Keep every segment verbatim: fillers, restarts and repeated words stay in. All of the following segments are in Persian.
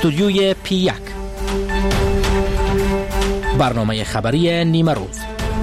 استودیوی پی یک، برنامه خبری نیمه روز.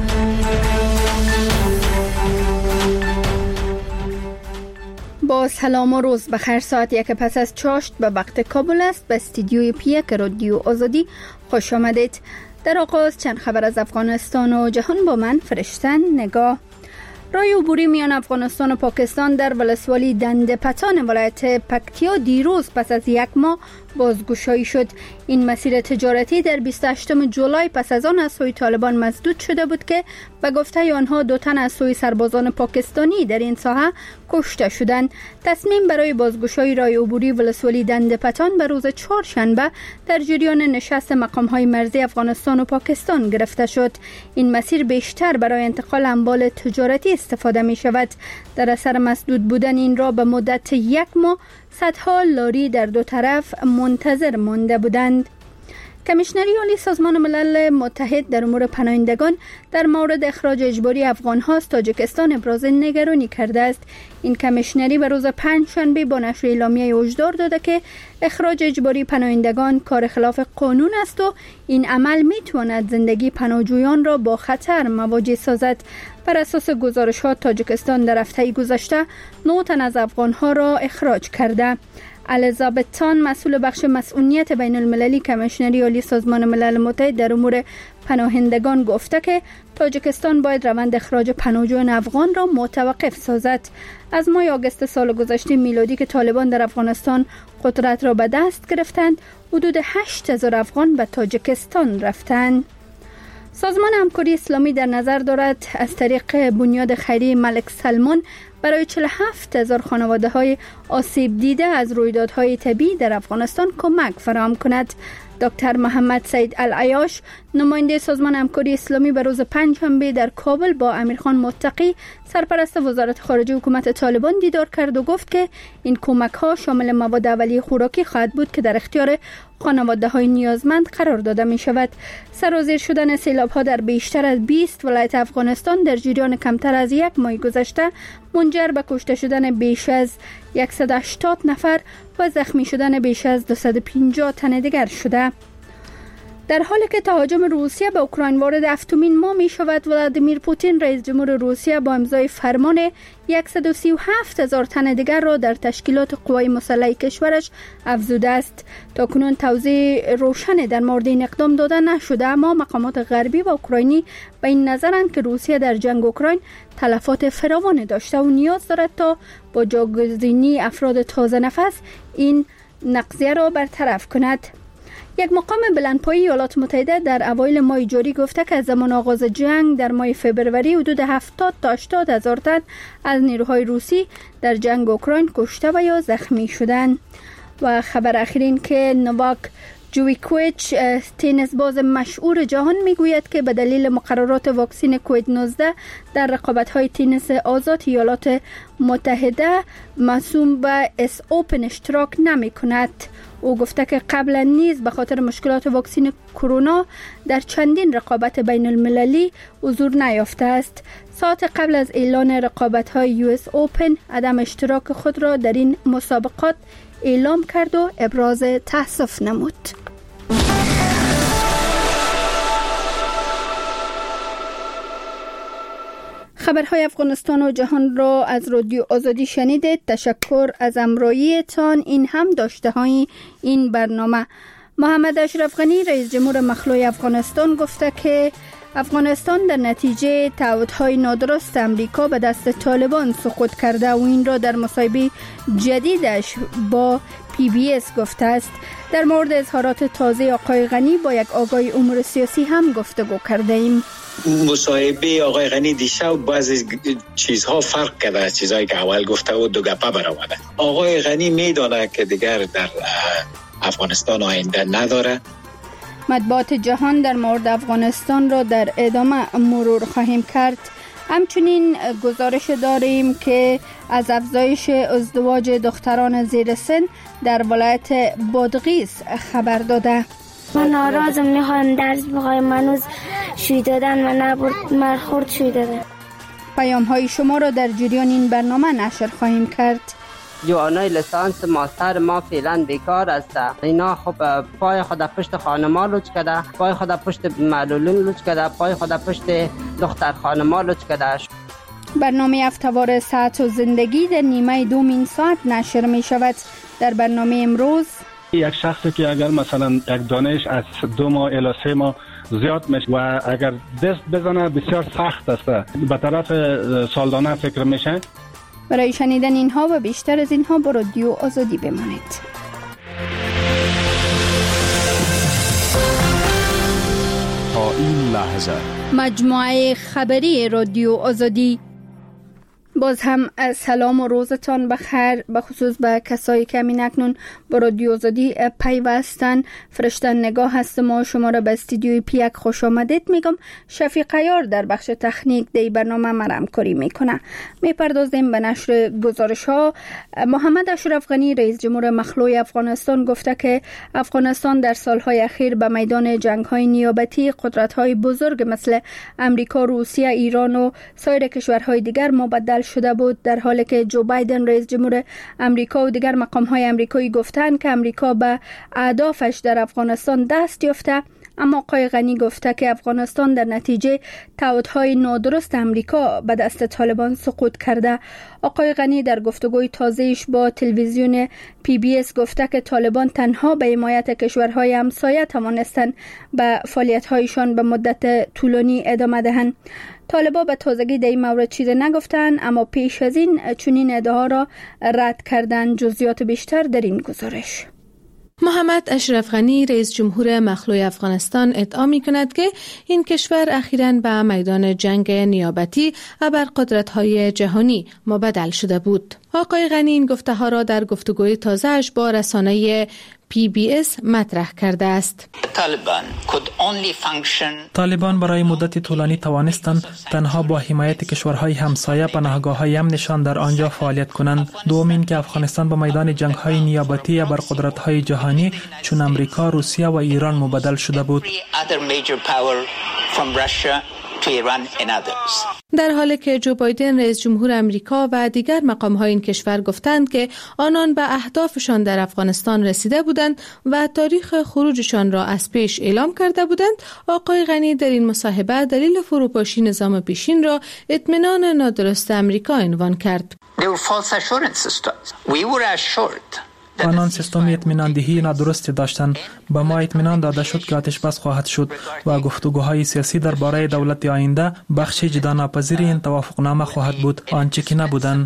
با سلام و روز بخیر. ساعت یک پس از چاشت به وقت کابل است. به استودیوی پی یک رادیو آزادی خوش آمدید. در آغاز چند خبر از افغانستان و جهان با من فرشتن نگاه. راه عبوری میان افغانستان و پاکستان در ولسوالی دندپتان ولایت پکتیا دیروز پس از یک ماه بازگشایی شد. این مسیر تجارتی در بیست و هشتم جولای پس از آن از سوی طالبان مسدود شده بود که به گفته آنها دو تن از سوی سربازان پاکستانی در این ساحه کشته شدند. تصمیم برای بازگشایی راه عبوری ولسوالی دندپتان به روز چهارشنبه در جریان نشست مقام‌های مرزی افغانستان و پاکستان گرفته شد. این مسیر بیشتر برای انتقال اموال تجارتی استفاده می شود. در اثر مسدود بودن این را به مدت یک ماه صدها لاری در دو طرف منتظر مانده بودند. کمیشنری عالی سازمان ملل متحد در امور پناهندگان در مورد اخراج اجباری افغان‌ها از تاجیکستان ابراز نگرانی کرده است. این کمیشنری به روز پنجشنبه با نشر اعلامیه هشدار داده که اخراج اجباری پناهندگان کار خلاف قانون است و این عمل می‌تواند زندگی پناهجویان را با خطر مواجه سازد. بر اساس گزارش‌ها تاجیکستان در هفته گذشته نه تن از افغان‌ها را اخراج کرده. الیزابت تان، مسئول بخش مسئولیت بین المللی کمیشنری عالی سازمان ملل متحد در امور پناهندگان گفته که تاجیکستان باید روند اخراج پناهجویان افغان را متوقف سازد. از ماه آگوست سال گذشته میلادی که طالبان در افغانستان قدرت را به دست گرفتند، حدود هشت هزار افغان به تاجیکستان رفتند. سازمان همکاری اسلامی در نظر دارد از طریق بنیاد خیریه ملک سلمان برای چهل و هفت هزار خانواده های آسیب دیده از رویدادهای طبیعی در افغانستان کمک فراهم کند. دکتر محمد سید العیاش، نماینده سازمان همکاری اسلامی، به روز پنجشنبه در کابل با امیرخان متقی، سرپرست وزارت خارجه حکومت طالبان دیدار کرد و گفت که این کمک ها شامل مواد اولیه خوراکی خواهد بود که در اختیار خانواده های نیازمند قرار داده می شود. سرازیر شدن سیلاب ها در بیشتر از بیست ولایت افغانستان در جریان کمتر از یک ماه گذشته منجر به کشته شدن بیش از صد و هشتاد نفر و زخمی شدن بیش از دویست و پنجاه تن دیگر شده. در حالی که تهاجم روسیه به اوکراین وارد هفتمین ماه می شود، ولادیمیر پوتین رئیس جمهور روسیه با امضای فرمان صد و سی و هفت هزار تن دیگر را در تشکیلات قوای مسلح کشورش افزوده است. تاکنون توضیح روشن در مورد این اقدام داده نشده، اما مقامات غربی و اوکراینی به این نظرند که روسیه در جنگ اوکراین تلفات فراوان داشته و نیاز دارد تا با جاگزینی افراد تازه نفس این نقضیه را برطرف کند. یک مقام بلندپایه ایالات متحده در اوایل ماه جاری گفته که از زمان آغاز جنگ در ماه فوریه حدود هفتاد تا هشتاد هزار تن از نیروهای روسی در جنگ اوکراین کشته و یا زخمی شدند. و خبر اخیر این که نوواک جوکوویچ، تنیس باز مشهور جهان، میگوید که به دلیل مقررات واکسن کووید نوزده در رقابت‌های تنیس آزاد ایالات متحده مسوم به اس اوپن اشتراک نمی‌کند. او گفته که قبلا نیز به خاطر مشکلات واکسن کرونا در چندین رقابت بین المللی حضور نیافته است. ساعت قبل از اعلان رقابت‌های یو اس اوپن عدم اشتراک خود را در این مسابقات اعلام کرد و ابراز تأسف نمود. خبرهای افغانستان و جهان را از رادیو آزادی شنیدید. تشکر از همراهیتان. این هم داشته های این برنامه. محمد اشرف غنی، رئیس جمهور مخلوع افغانستان، گفته که افغانستان در نتیجه تعهدهای نادرست امریکا به دست طالبان سقوط کرده و این را در مصاحبه جدیدش با پی بی اس گفته است. در مورد اظهارات تازه آقای غنی با یک آگاه امور سیاسی هم گفتگو کرده ایم. مصاحبه آقای غنی دیشب بعضی چیزها فرق کرده از چیزهایی که اول گفته و دو گپه برآمده. آقای غنی میدونه که دیگر در افغانستان آینده نداره. مطبوعات جهان در مورد افغانستان را در ادامه مرور خواهیم کرد. همچنین گزارش داریم که از افزایش ازدواج دختران زیر سن در ولایت بادغیس خبر داده. من ناراضم، میخوام درس بخوایم، منوز شوی دادن و نبرد مرخورد شوی دادن. پیام های شما را در جریان این برنامه نشر خواهیم کرد. جوانای لیسانس ماستر ما فعلا بیکار است. اینا خب پای خود پشت خانما لوچ کرده، پای خود پشت معلولین لوچ کرده، پای خود پشت دختر خانما لوچ کرده. برنامه هفته‌وار صحت و زندگی در نیمه دومین ساعت نشر می شود. در برنامه امروز یک شخصی که اگر مثلا یک دانش از دو ماه الی سه ماه زیاد میشه و اگر دست بزنه بسیار سخت است، به طرف سالانه فکر میشه. برای شنیدن اینها و بیشتر از اینها با رادیو آزادی بمانید. تا این لحظه مجموعه خبری رادیو آزادی. باز هم سلام و روزتان بخیر، به خصوص به کسایی که همین اکنون با رادیو آزادی پیوستن. فرشتن نگاه هستم و شما را به استودیوی پیک خوش آمدید میگم. شفیق عیار در بخش تکنیک دی برنامه ما همکاری میکنه. میپردازیم به نشر گزارش ها. محمد اشرف غنی رئیس جمهور مخلوع افغانستان گفته که افغانستان در سالهای اخیر به میدان جنگ های نیابتی قدرت های بزرگ مثل امریکا، روسیه، ایران و سایر کشورهای دیگر مبدل شده بود، در حالی که جو بایدن رئیس جمهور امریکا و دیگر مقام‌های امریکایی گفتند که امریکا به اهدافش در افغانستان دست یافته. اما آقای غنی گفته که افغانستان در نتیجه تعهدهای نادرست امریکا به دست طالبان سقوط کرده. آقای غنی در گفتگوی تازه‌اش با تلویزیون پی بی اس گفته که طالبان تنها به حمایت کشورهای همسایه توانستند به فعالیت‌هایشان به مدت طولانی ادامه دهند. طالبان به تازگی در این مورد چیزی نگفتند، اما پیش از این چنین ادعاها را رد کردند. جزئیات بیشتر در این گزارش. محمد اشرف غنی رئیس جمهور مخلوع افغانستان ادعا می کند که این کشور اخیراً به میدان جنگ نیابتی ابرقدرت‌های جهانی مبدل شده بود. آقای غنی این گفته ها را در گفتگوی تازه‌اش با رسانه پی بی اس مطرح کرده است. طالبان برای مدت طولانی توانستند تنها با حمایت کشورهای همسایه پناهگاه‌های امنشان در آنجا فعالیت کنند. دوم این که افغانستان به میدان جنگ‌های نیابتی بر قدرت‌های جهانی چون امریکا، روسیه و ایران مبدل شده بود. در حالی که جو بایدن رئیس جمهور امریکا و دیگر مقام‌های این کشور گفتند که آنان به اهدافشان در افغانستان رسیده بودند و تاریخ خروجشان را از پیش اعلام کرده بودند، آقای غنی در این مصاحبه دلیل فروپاشی نظام پیشین را اطمینان نادرست امریکا عنوان کرد. آنان سیستم اطمینان دهی نادرستی داشتند. به ما اطمینان داده شد که آتش بس خواهد شد و گفتگوهای سیاسی درباره دولت آینده بخش جدا ناپذیری این توافقنامه خواهد بود، آنچه که نبودند.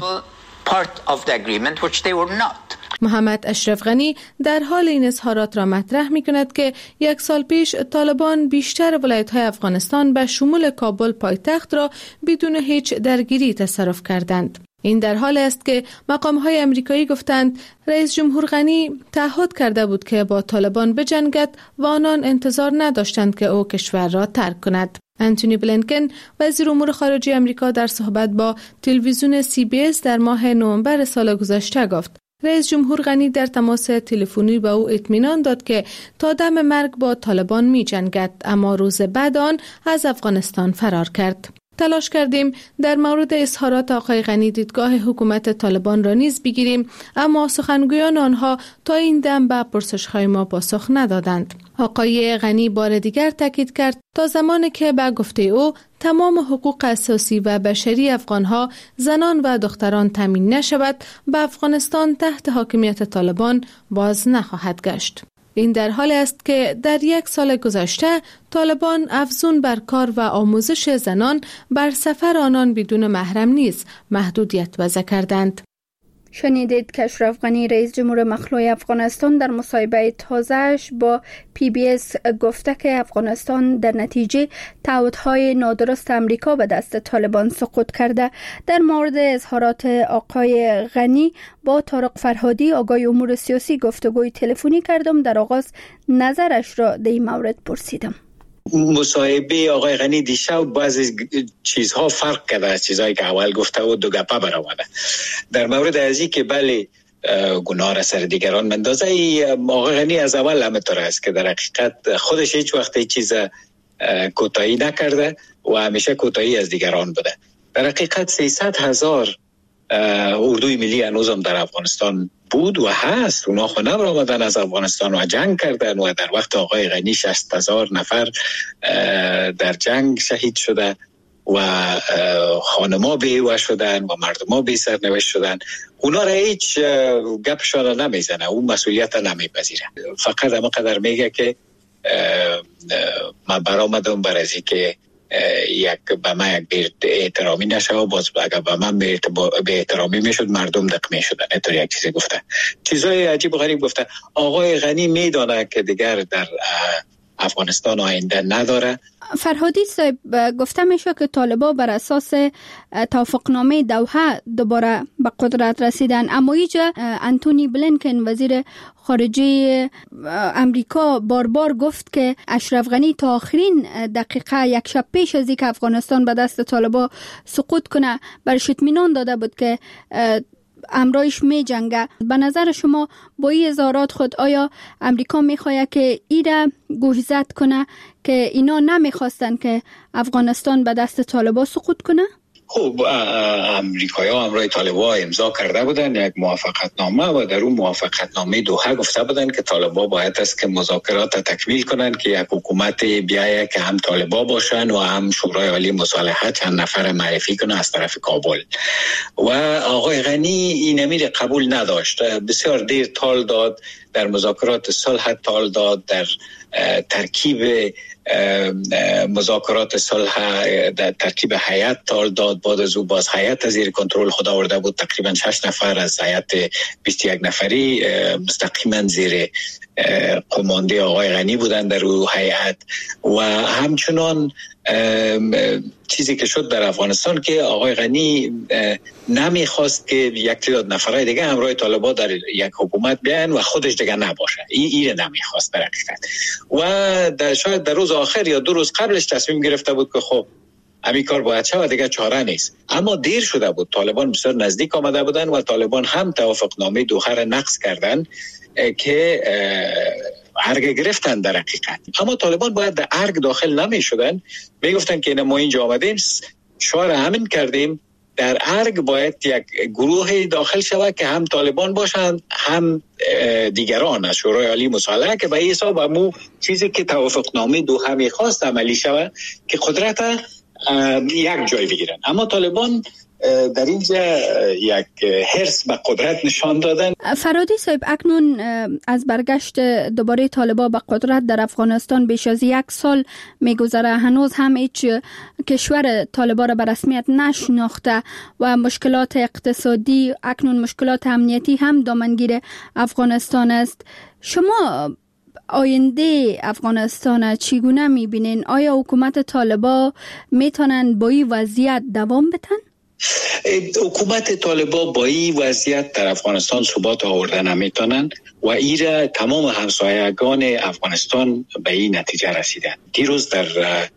محمد اشرف غنی در حال این اظهارات را مطرح می کند که یک سال پیش طالبان بیشتر ولایت‌های افغانستان به شمول کابل پایتخت را بدون هیچ درگیری تصرف کردند. این در حال است که مقام‌های امریکایی گفتند رئیس جمهور غنی تعهد کرده بود که با طالبان بجنگد و آنان انتظار نداشتند که او کشور را ترک کند. انتونی بلینکن وزیر امور خارجه امریکا در صحبت با تلویزیون سی بی اس در ماه نوامبر سال گذشته گفت رئیس جمهور غنی در تماس تلفنی به او اطمینان داد که تا دم مرگ با طالبان می جنگد، اما روز بعد آن از افغانستان فرار کرد. تلاش کردیم در مورد اظهارات آقای غنی دیدگاه حکومت طالبان را نیز بگیریم، اما سخنگویان آنها تا این دم به پرسش‌های ما پاسخ ندادند. آقای غنی بار دیگر تاکید کرد تا زمانی که به گفته او تمام حقوق اساسی و بشری افغانها، زنان و دختران تامین نشود، به افغانستان تحت حاکمیت طالبان باز نخواهد گشت. این در حالی است که در یک سال گذشته طالبان افزون بر کار و آموزش زنان بر سفر آنان بدون محرم نیز محدودیت وضع کردند. شنیدید که اشرف غنی رئیس جمهور مخلوع افغانستان در مصاحبه تازه‌اش با پی بی اس گفته که افغانستان در نتیجه تعهدهای نادرست امریکا به دست طالبان سقوط کرده. در مورد اظهارات آقای غنی با طارق فرهادی آگاه امور سیاسی گفتگوی تلفنی کردم. در آغاز نظرش را در این مورد پرسیدم. مصاحبه آقای غنی دیشب بعضی چیزها فرق کرده از چیزهایی که اول گفته و دو گپه برآمده. در مورد ازی که بله گناه را سر دیگران مندازه، آقای غنی از اول همینطور است که در حقیقت خودش هیچ وقت هیچ چیز کوتاهی نکرده و همیشه کوتاهی از دیگران بوده. در حقیقت سیصد هزار اردوی ملی هنوز هم در افغانستان بود و هست. اونا خو نبر آمدن از افغانستان و جنگ کردن و در وقت آقای غنی شصت هزار نفر در جنگ شهید شده و خانما بیوه شدن و مردما بی سرنوشت شدن. اونا را هیچ گپشان نمیزنه، اون مسئولیت نمیپذیره. فقط اما قدر میگه که من برآمدم بر از که یک به من یک به احترامی نشه و باز اگر به من به احترامی میشد مردم دق میشدن. اینطور یک چیزی گفته، چیزای عجیب و غریب گفته. آقای غنی میدانه که دیگر در افغانستان آینده نداره. فرهادی صاحب، گفته میشه که طالبا بر اساس توافقنامه دوحه دوباره به قدرت رسیدن، اما اینجا انتونی بلینکن وزیر خارجه امریکا بار بار گفت که اشرف غنی تا آخرین دقیقه یک شب پیش از اینکه افغانستان به دست طالبا سقوط کنه برش اطمینان داده بود که امرایش می جنگه. به نظر شما با این اظهارات خود آیا امریکا میخواد که ایره گوشزد کنه که اینا نمیخواستن که افغانستان به دست طالبا سقوط کنه؟ خب امریکایی‌ها همراه طالبان امضا کرده بودن یک موافقتنامه و در اون موافقتنامه دوحه گفته بودن که طالبان باید است که مذاکرات تکمیل کنن که یک حکومت بیایه که هم طالبان باشن و هم شورای عالی مصالحت چند نفر معرفی کنه از طرف کابل. و آقای غنی این امیر قبول نداشت، بسیار دیر تال داد، در مذاکرات صلح تال داد، در ترکیب مذاکرات صلح در ترکیب هیئت تال داد. بعد از او باز هیئت زیر کنترل خود آورده بود، تقریبا شش نفر از هیئت بیست و یک نفری مستقیما زیر قمانده آقای غنی بودن در او هیئت. و همچنان چیزی که شد در افغانستان که آقای غنی نمیخواست که یک تعداد نفرای دیگه همراه طالبان در یک حکومت بیان و خودش دیگه نباشه. این ایره نمیخواست در حقیقت. و در شاید در روز آخر یا دو روز قبلش تصمیم گرفته بود که خب همین کار باید شود، دیگه چاره نیست. اما دیر شده بود، طالبان بسیار نزدیک آمده بودن و طالبان هم توافقنامه دوحه را نقض کردن که ارگ گرفتن در حقیقت. اما طالبان باید در ارگ داخل نمی شدن، می گفتن که ما اینجا آمدیم شعار همین کردیم، در ارگ باید یک گروه داخل شود که هم طالبان باشند هم دیگران از شورای عالی مصالحه، که به این حساب همون چیزی که توافقنامه دوحه میخواست عملی شود که قدرت یک جای بگیرن. اما طالبان در اینجا یک حرص به قدرت نشان دادن. فرهادی صاحب، اکنون از برگشت دوباره طالبان به قدرت در افغانستان بیش از یک سال میگذره، هنوز هم هیچ کشور طالبان را به رسمیت نشناخته و مشکلات اقتصادی، اکنون مشکلات امنیتی هم دامنگیر افغانستان است. شما آینده افغانستان چگونه میبینین؟ آیا حکومت طالبان میتونن با این وضعیت دوام بدن؟ حکومت طالبان با این وضعیت در افغانستان ثبات آوردن نمیتونن و ایره تمام همسایگان افغانستان به این نتیجه رسیدن. دیروز در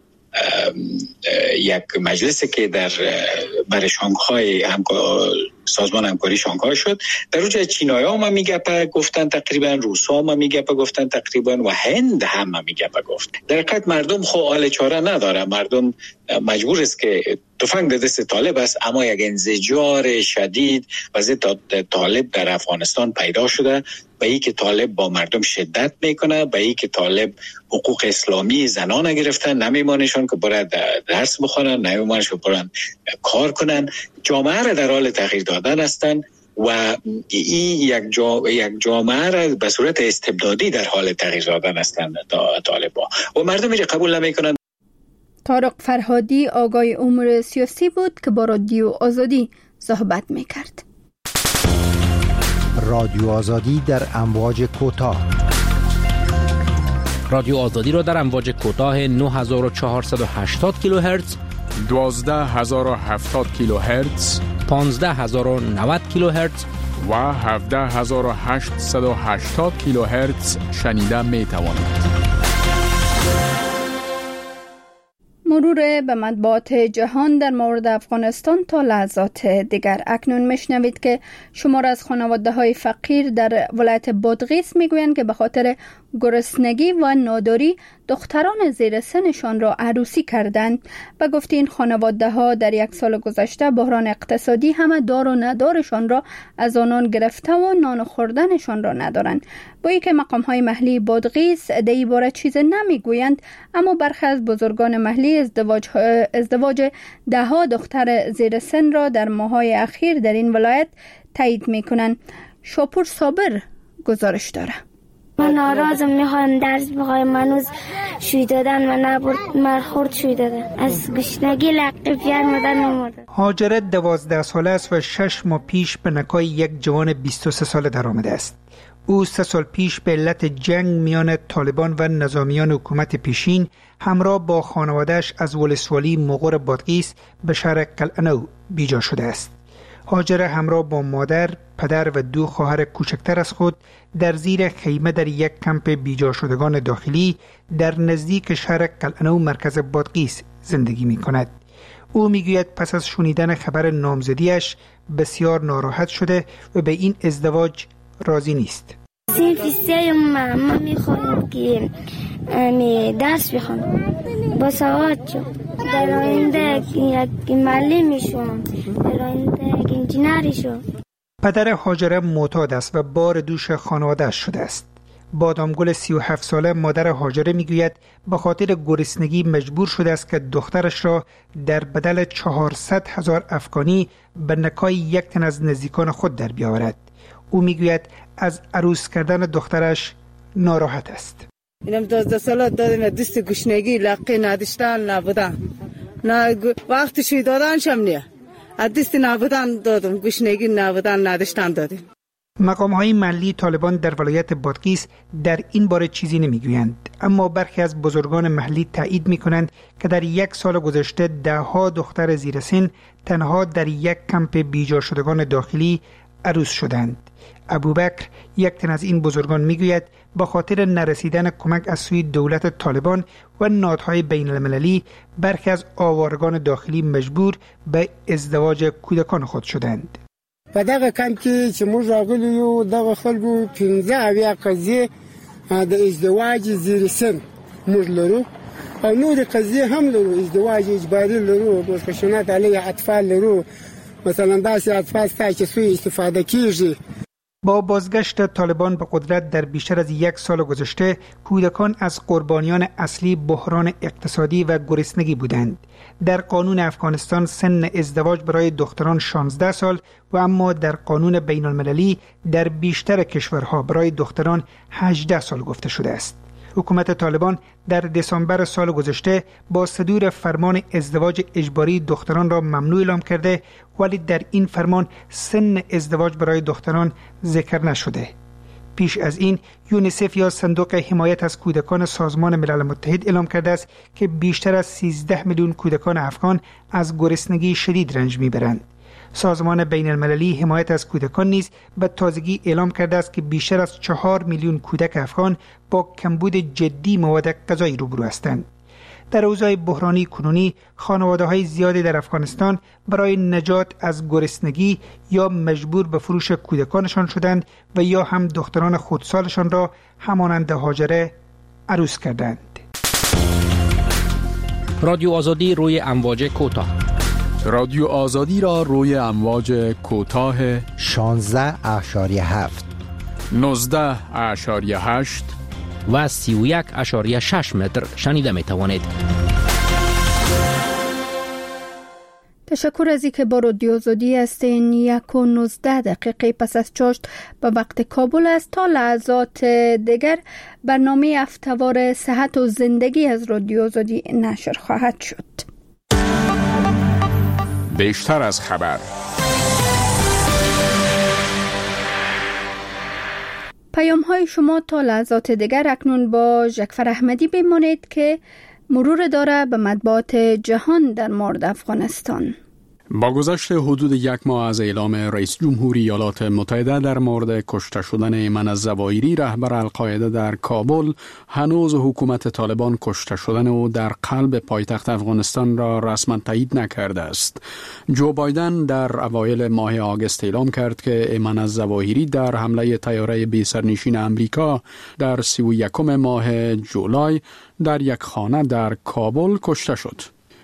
یک مجلسی که در برای شانگهای همکار سازمان همکاری شانگهای شد، در اونجا چینایی هم میگه گفتن تقریبا، روس هم میگه گفتن تقریبا و هند هم میگه گفت. در حقیقت مردم خو حال چاره نداره، مردم مجبور است که تفنگ در دست طالب است، اما یک انزجار شدید وضع طالب در افغانستان پیدا شده، به این که طالب با مردم شدت میکنه، به این که طالب حقوق اسلامی زنان گرفتن، نمیمانشون که باید درس بخونن، نمیمانشون برن کار کنن، جامعه را در حال تغییر دادن هستن و این یک جا یک جامعه را به صورت استبدادی در حال تغییر دادن هستند طالبان و مردم میره قبول نمیکنن. طارق فرهادی آگای امور سیاسی بود که با رادیو آزادی صحبت میکرد. رادیو آزادی در امواج کوتاه. رادیو آزادی را در امواج کوتاه نه هزار و چهارصد و هشتاد کیلوهرتز، دوازده هزار و هفتاد کیلوهرتز، پانزده هزار و نود کیلوهرتز و هفده هزار و هشتصد و هشتاد کیلوهرتز شنیده می توانید. مرور به مطبوعات جهان در مورد افغانستان تا لحظات دیگر. اکنون میشنوید که شمار از خانواده های فقیر در ولایت بادغیس میگویند که به خاطر گرسنگی و ناداری دختران زیر سنشان را عروسی کردند و گفت این خانواده ها در یک سال گذشته بحران اقتصادی همه دار و ندارشان را از آنان گرفته و نان خوردنشان را ندارند. با اینکه مقام های محلی بادغیس در این باره چیز نمیگویند، اما برخی از بزرگان محلی ازدواج ازدواج ده ها دختر زیر سن را در ماه‌های اخیر در این ولایت تایید میکنند. شاپور صابر گزارش داره. من ناراضم، میخوام درس بخوایم، منوز شوی دادن و نبرد مرخورد شوی دادن، از گشنگی لقی پیار مدن نمورد. هاجره دوازده ساله است و شش ماه پیش به نکای یک جوان بیست و سه ساله در آمده است. او سه سال پیش به علت جنگ میان طالبان و نظامیان حکومت پیشین همراه با خانواده‌اش از ولسوالی مغور بادغیس به شهر قلعه‌نو بیجا شده است. هاجره همراه با مادر، پدر و دو خواهر کوچکتر از خود در زیر خیمه در یک کمپ بیجا شدگان داخلی در نزدیک شهر قلعه‌نو مرکز بادغیس زندگی می کند. او می گوید پس از شنیدن خبر نامزدیش بسیار ناراحت شده و به این ازدواج راضی نیست. سیفیسته ما می خواهیم که می درس بخونم، با سواد شو، در آینده یک معلم شو، در آینده یک انجینر شو. پدر هاجره معتاد است و بار دوش خانواده‌اش شده است. بادامگل سی و هفت ساله مادر هاجره میگوید به خاطر گرسنگی مجبور شده است که دخترش را در بدل چهارصد هزار افغانی به نکای یک تن از نزدیکان خود در بیاورد. او میگوید از عروس کردن دخترش ناراحت است. اینم دوازده ساله دادم دست گشنگی لقی نداشتن نبودن، نه وقتی شوی دادن شم نیه، از دست نبودن دادم، گشنگی نبودن نداشتن دادم. مقام های محلی طالبان در ولایت بادغیس در این باره چیزی نمیگویند، اما برخی از بزرگان محلی تایید میکنند که در یک سال گذشته ده ها دختر زیر سن تنها در یک کمپ بیجا شدگان داخلی عروس شدند. ابوبکر یک تن از این بزرگان میگوید با خاطر نرسیدن کمک از سوی دولت طالبان و نهادهای بین المللی برخی از آوارگان داخلی مجبور به ازدواج کودکان خود شدند. په دغه کم کې چې موږ راغلي یو دغه خلکو پنځه اویا قضیې د ازدواج زیر سن موږ لرو او نورې قضیې هم لرو، ازدواج اجباري لرو، مستشنات علیه اطفال لرو، مثلا داسې اطفال ستا چې سوی استفاده کیږي. با بازگشت طالبان به قدرت در بیشتر از یک سال گذشته کودکان از قربانیان اصلی بحران اقتصادی و گرسنگی بودند. در قانون افغانستان سن ازدواج برای دختران شانزده سال و اما در قانون بین المللی در بیشتر کشورها برای دختران هجده سال گفته شده است. حکومت طالبان در دسامبر سال گذشته با صدور فرمان ازدواج اجباری دختران را ممنوع اعلام کرده، ولی در این فرمان سن ازدواج برای دختران ذکر نشده. پیش از این یونیسف یا صندوق حمایت از کودکان سازمان ملل متحد اعلام کرده است که بیشتر از سیزده میلیون کودکان افغان از گرسنگی شدید رنج میبرند. سازمان بین المللی حمایت از کودکان نیز به تازگی اعلام کرده است که بیشتر از چهار میلیون کودک افغان با کمبود جدی مواد غذایی روبرو هستند. در اوضاع بحرانی کنونی خانواده‌های زیادی در افغانستان برای نجات از گرسنگی یا مجبور به فروش کودکانشان شدند و یا هم دختران خودسالشان را همانند هاجره عروس کردند. رادیو آزادی روی امواج کوتاه. رادیو آزادی را روی امواج کوتاه شانزده اشاری هفت، نوزده اشاری هشت و سی و یک اشاری شش متر شنیده می توانید. تشکر از اینکه با رادیو آزادی هستین. یک و نوزده دقیقه پس از چاشت به وقت کابل است. تا لحظات دیگر برنامه هفته‌وار صحت و زندگی از رادیو آزادی نشر خواهد شد. بیشتر از خبر. پیام های شما تا لحظات دیگر. اکنون با جعفر احمدی بمانید که مرور داره به مطبوعات جهان در مورد افغانستان. با گذشت حدود یک ماه از اعلام رئیس جمهوری ایالات متحده در مورد کشته شدن ایمن الظواهری رهبر القاعده در کابل، هنوز حکومت طالبان کشته شدن او در قلب پایتخت افغانستان را رسما تایید نکرده است. جو بایدن در اوایل ماه آگوست اعلام کرد که ایمن الظواهری در حمله طیاره بی سرنشین امریکا در سی و یکم ماه جولای در یک خانه در کابل کشته شد.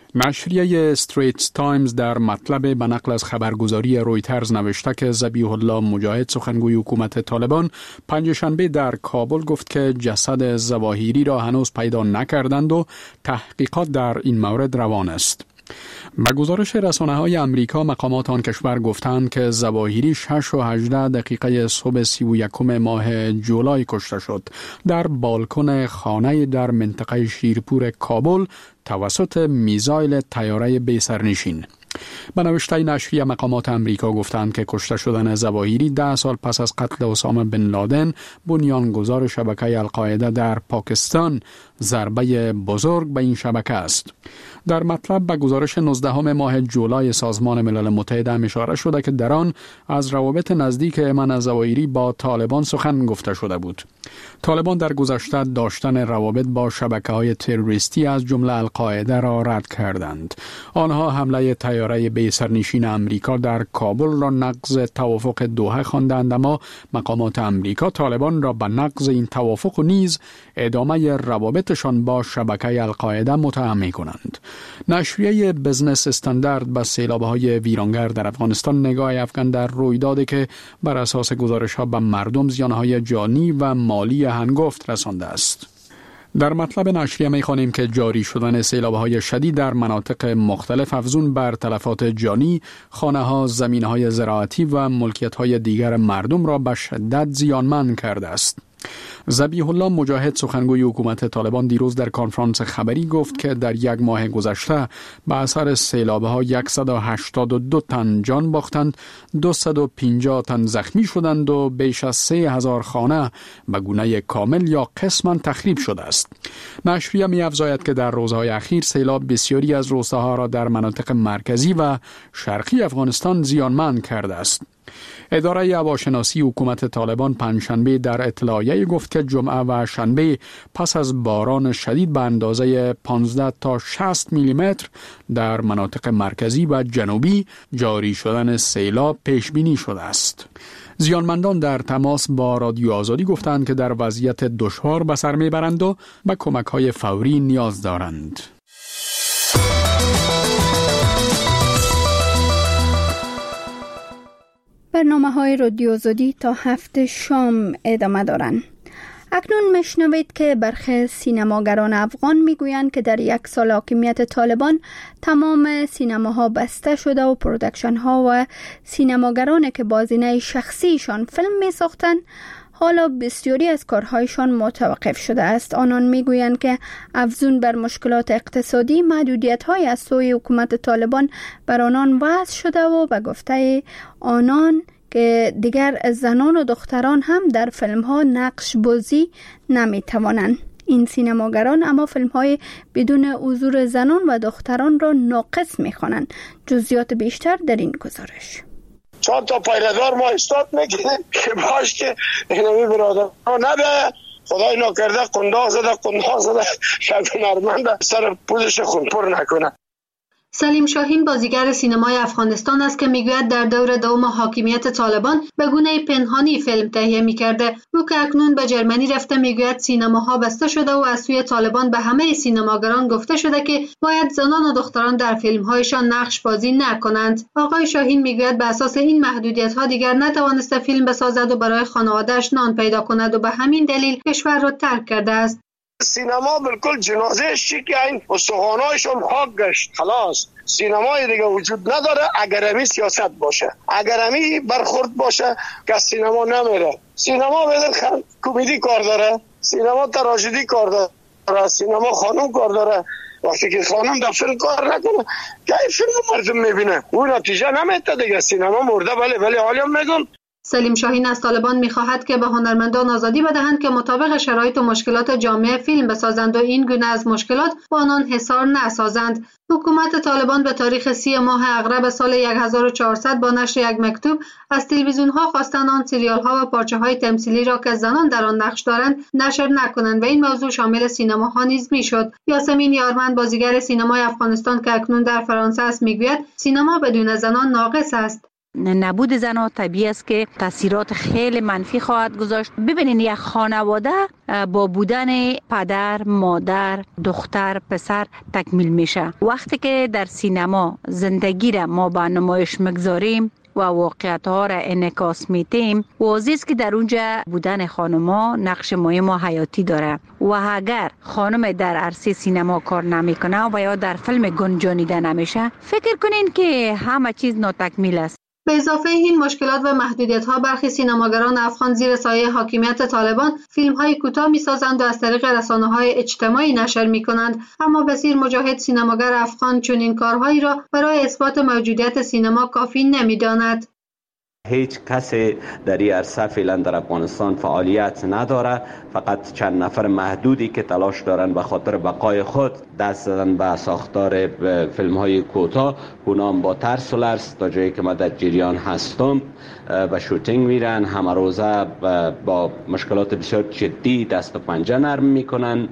نشریه استریت تایمز در مطلب به نقل از خبرگزاری رویترز نوشته که ذبیح الله مجاهد سخنگوی حکومت طالبان پنجشنبه در کابل گفت که جسد ظواهری را هنوز پیدا نکردند و تحقیقات در این مورد روان است. به گزارش رسانه‌های امریکا، مقامات آن کشور گفتند که ظواهری شش و هجده دقیقه صبح سی و یکم ماه جولای کشته شد در بالکن خانه در منطقه شیرپور کابل توسط میزایل طیاره بی سرنشین. به نوشته نشریه، مقامات امریکا گفتند که کشته شدن ظواهری ده سال پس از قتل اسامه بن لادن، بنیانگذار شبکه القاعده در پاکستان، ضربه بزرگ به این شبکه است. در مطلب به گزارش نوزدهم ماه جولای سازمان ملل متحد اشاره شده که در آن از روابط نزدیک ایمن الظواهری با طالبان سخن گفته شده بود. طالبان در گذشته داشتن روابط با شبکه‌های تروریستی از جمله القاعده را رد کردند. آنها حمله طیاره بی سرنشین امریکا در کابل را نقض توافق دوحه خواندند، اما مقامات امریکا طالبان را به نقض این توافق و نیز ادامه روابطشان با شبکه القاعده متهم می‌کنند. نشریه بزنس استاندارد به سیلاب‌های ویرانگر در افغانستان نگاه افغان در رویدادی که بر اساس گزارش‌ها به مردم زیان‌های جانی و مالی هنگفت رسانده است. در مطلب نشریه می‌خوانیم که جاری شدن سیلاب‌های شدید در مناطق مختلف افزون بر تلفات جانی، خانه‌ها، زمین‌های زراعتی و ملکیت‌های دیگر مردم را به شدت زیانمند کرده است. ذبیح الله مجاهد سخنگوی حکومت طالبان دیروز در کنفرانس خبری گفت که در یک ماه گذشته به اثر سیلاب‌ها صد و هشتاد و دو تن جان باختند، دویست و پنجاه تن زخمی شدند و بیش از سه هزار خانه به گونه کامل یا قسماً تخریب شده است. نشریه می‌افزاید که در روزهای اخیر سیلاب بسیاری از روستاها را در مناطق مرکزی و شرقی افغانستان زیانمند کرده است. اداره هواشناسی حکومت طالبان پنجشنبه در اطلاعیه گفت که جمعه و شنبه پس از باران شدید به اندازه پانزده تا شصت میلیمتر در مناطق مرکزی و جنوبی جاری شدن سیلاب پیش بینی شده است. زیانمندان در تماس با رادیو آزادی گفتند که در وضعیت دشوار به سر میبرند و به کمک‌های فوری نیاز دارند. برنامه های رادیو آزادی تا هفت شام ادامه دارند. اکنون مشنوید که برخی سینماگران افغان میگویند که در یک سال حاکمیت طالبان تمام سینماها بسته شده و پرودکشن ها و سینماگرانی که بازینه شخصیشان فیلم می ساختند حالا بسیاری از کارهایشان متوقف شده است. آنان میگویند که افزون بر مشکلات اقتصادی، محدودیت‌های از سوی حکومت طالبان بر آنان وضع شده و به گفته آنان که دیگر زنان و دختران هم در فیلم‌ها نقش بازی نمی‌توانند. این سینماگران اما فیلم‌های بدون حضور زنان و دختران را ناقص می‌خوانند. جزئیات بیشتر در این گزارش. چند تا پیله‌دار ما استاد میکنیم که باش که اینمی برادر نده خدای نکرده قنداق زده قنداق زده شب نرمنده سر پوزش خون پر نکنه. سلیم شاهین بازیگر سینمای افغانستان است که میگوید در دور دوم حاکمیت طالبان به گونه پنهانی فیلم تهیه میکرده. او که اکنون به جرمنی رفته میگوید سینماها بسته شده و از سوی طالبان به همه سینماگران گفته شده که باید زنان و دختران در فیلمهایشان نقش بازی نکنند. آقای شاهین میگوید به اساس این محدودیت‌ها دیگر نتوانسته فیلم بسازد و برای خانواده‌اش نان پیدا کند و به همین دلیل کشور را ترک کرده است. سینما بالکل جنازه شی که این استخوانایشون خاک گشت. خلاص سینمای دیگه وجود نداره اگر امی سیاست باشه، اگر امی برخورد باشه که سینما نمیره. سینما بدل کمدی کار داره، سینما تراژدی کار داره، سینما خانم کار داره. وقتی که خانم در فیلم کار نکنه که این فیلم مردم میبینه اون نتیجه نمیده دیگه. سینما مرده. ولی ولی حالی هم میگم سلیم شاهین از طالبان می‌خواهد که به هنرمندان آزادی بدهند که مطابق شرایط و مشکلات جامعه فیلم بسازند و این گونه از مشکلات با آنان حصار نسازند. حکومت طالبان به تاریخ سی ماه اغرب سال هزار و چهارصد با نشر یک مکتوب از تلویزیون‌ها خواستند آن سریال‌ها و پارچه‌های تمثیلی را که زنان در آن نقش دارند نشر نکنند و این موضوع شامل سینماها نیز می‌شد. یاسمین یارمند بازیگر سینمای افغانستان که اکنون در فرانسه است می‌گوید سینما بدون زنان ناقص است. نبود زنان طبیعی است که تاثیرات خیلی منفی خواهد گذاشت. ببینید یک خانواده با بودن پدر، مادر، دختر، پسر تکمیل میشه. وقتی که در سینما زندگی را ما به نمایش میگذاریم و واقعیت ها را انعکاس میدیم، واضح است که در اونجا بودن خانما نقش مهم و حیاتی داره و اگر خانم در عرصه سینما کار نمیکنه و یا در فیلم گنجانیده نمیشه، فکر کنین که همه چیز ناتکمیل است. به اضافه این مشکلات و محدودیت‌ها برخی سینماگران افغان زیر سایه حاکمیت طالبان فیلم‌های کوتاه می‌سازند و از طریق رسانه‌های اجتماعی نشر می‌کنند، اما بسیر مجاهد سینماگر افغان چنین کارهایی را برای اثبات موجودیت سینما کافی نمی‌داند. هیچ کسی در این عرصه فعلا در افغانستان فعالیت نداره، فقط چند نفر محدودی که تلاش دارن به خاطر بقای خود دست زدن به ساختار فیلم های کوتاه. اونام با ترس و لرز تا جایی که ما در جریان هستم و شوتینگ میرن، همه روزه با مشکلات بسیار جدی دست و پنجه نرم میکنن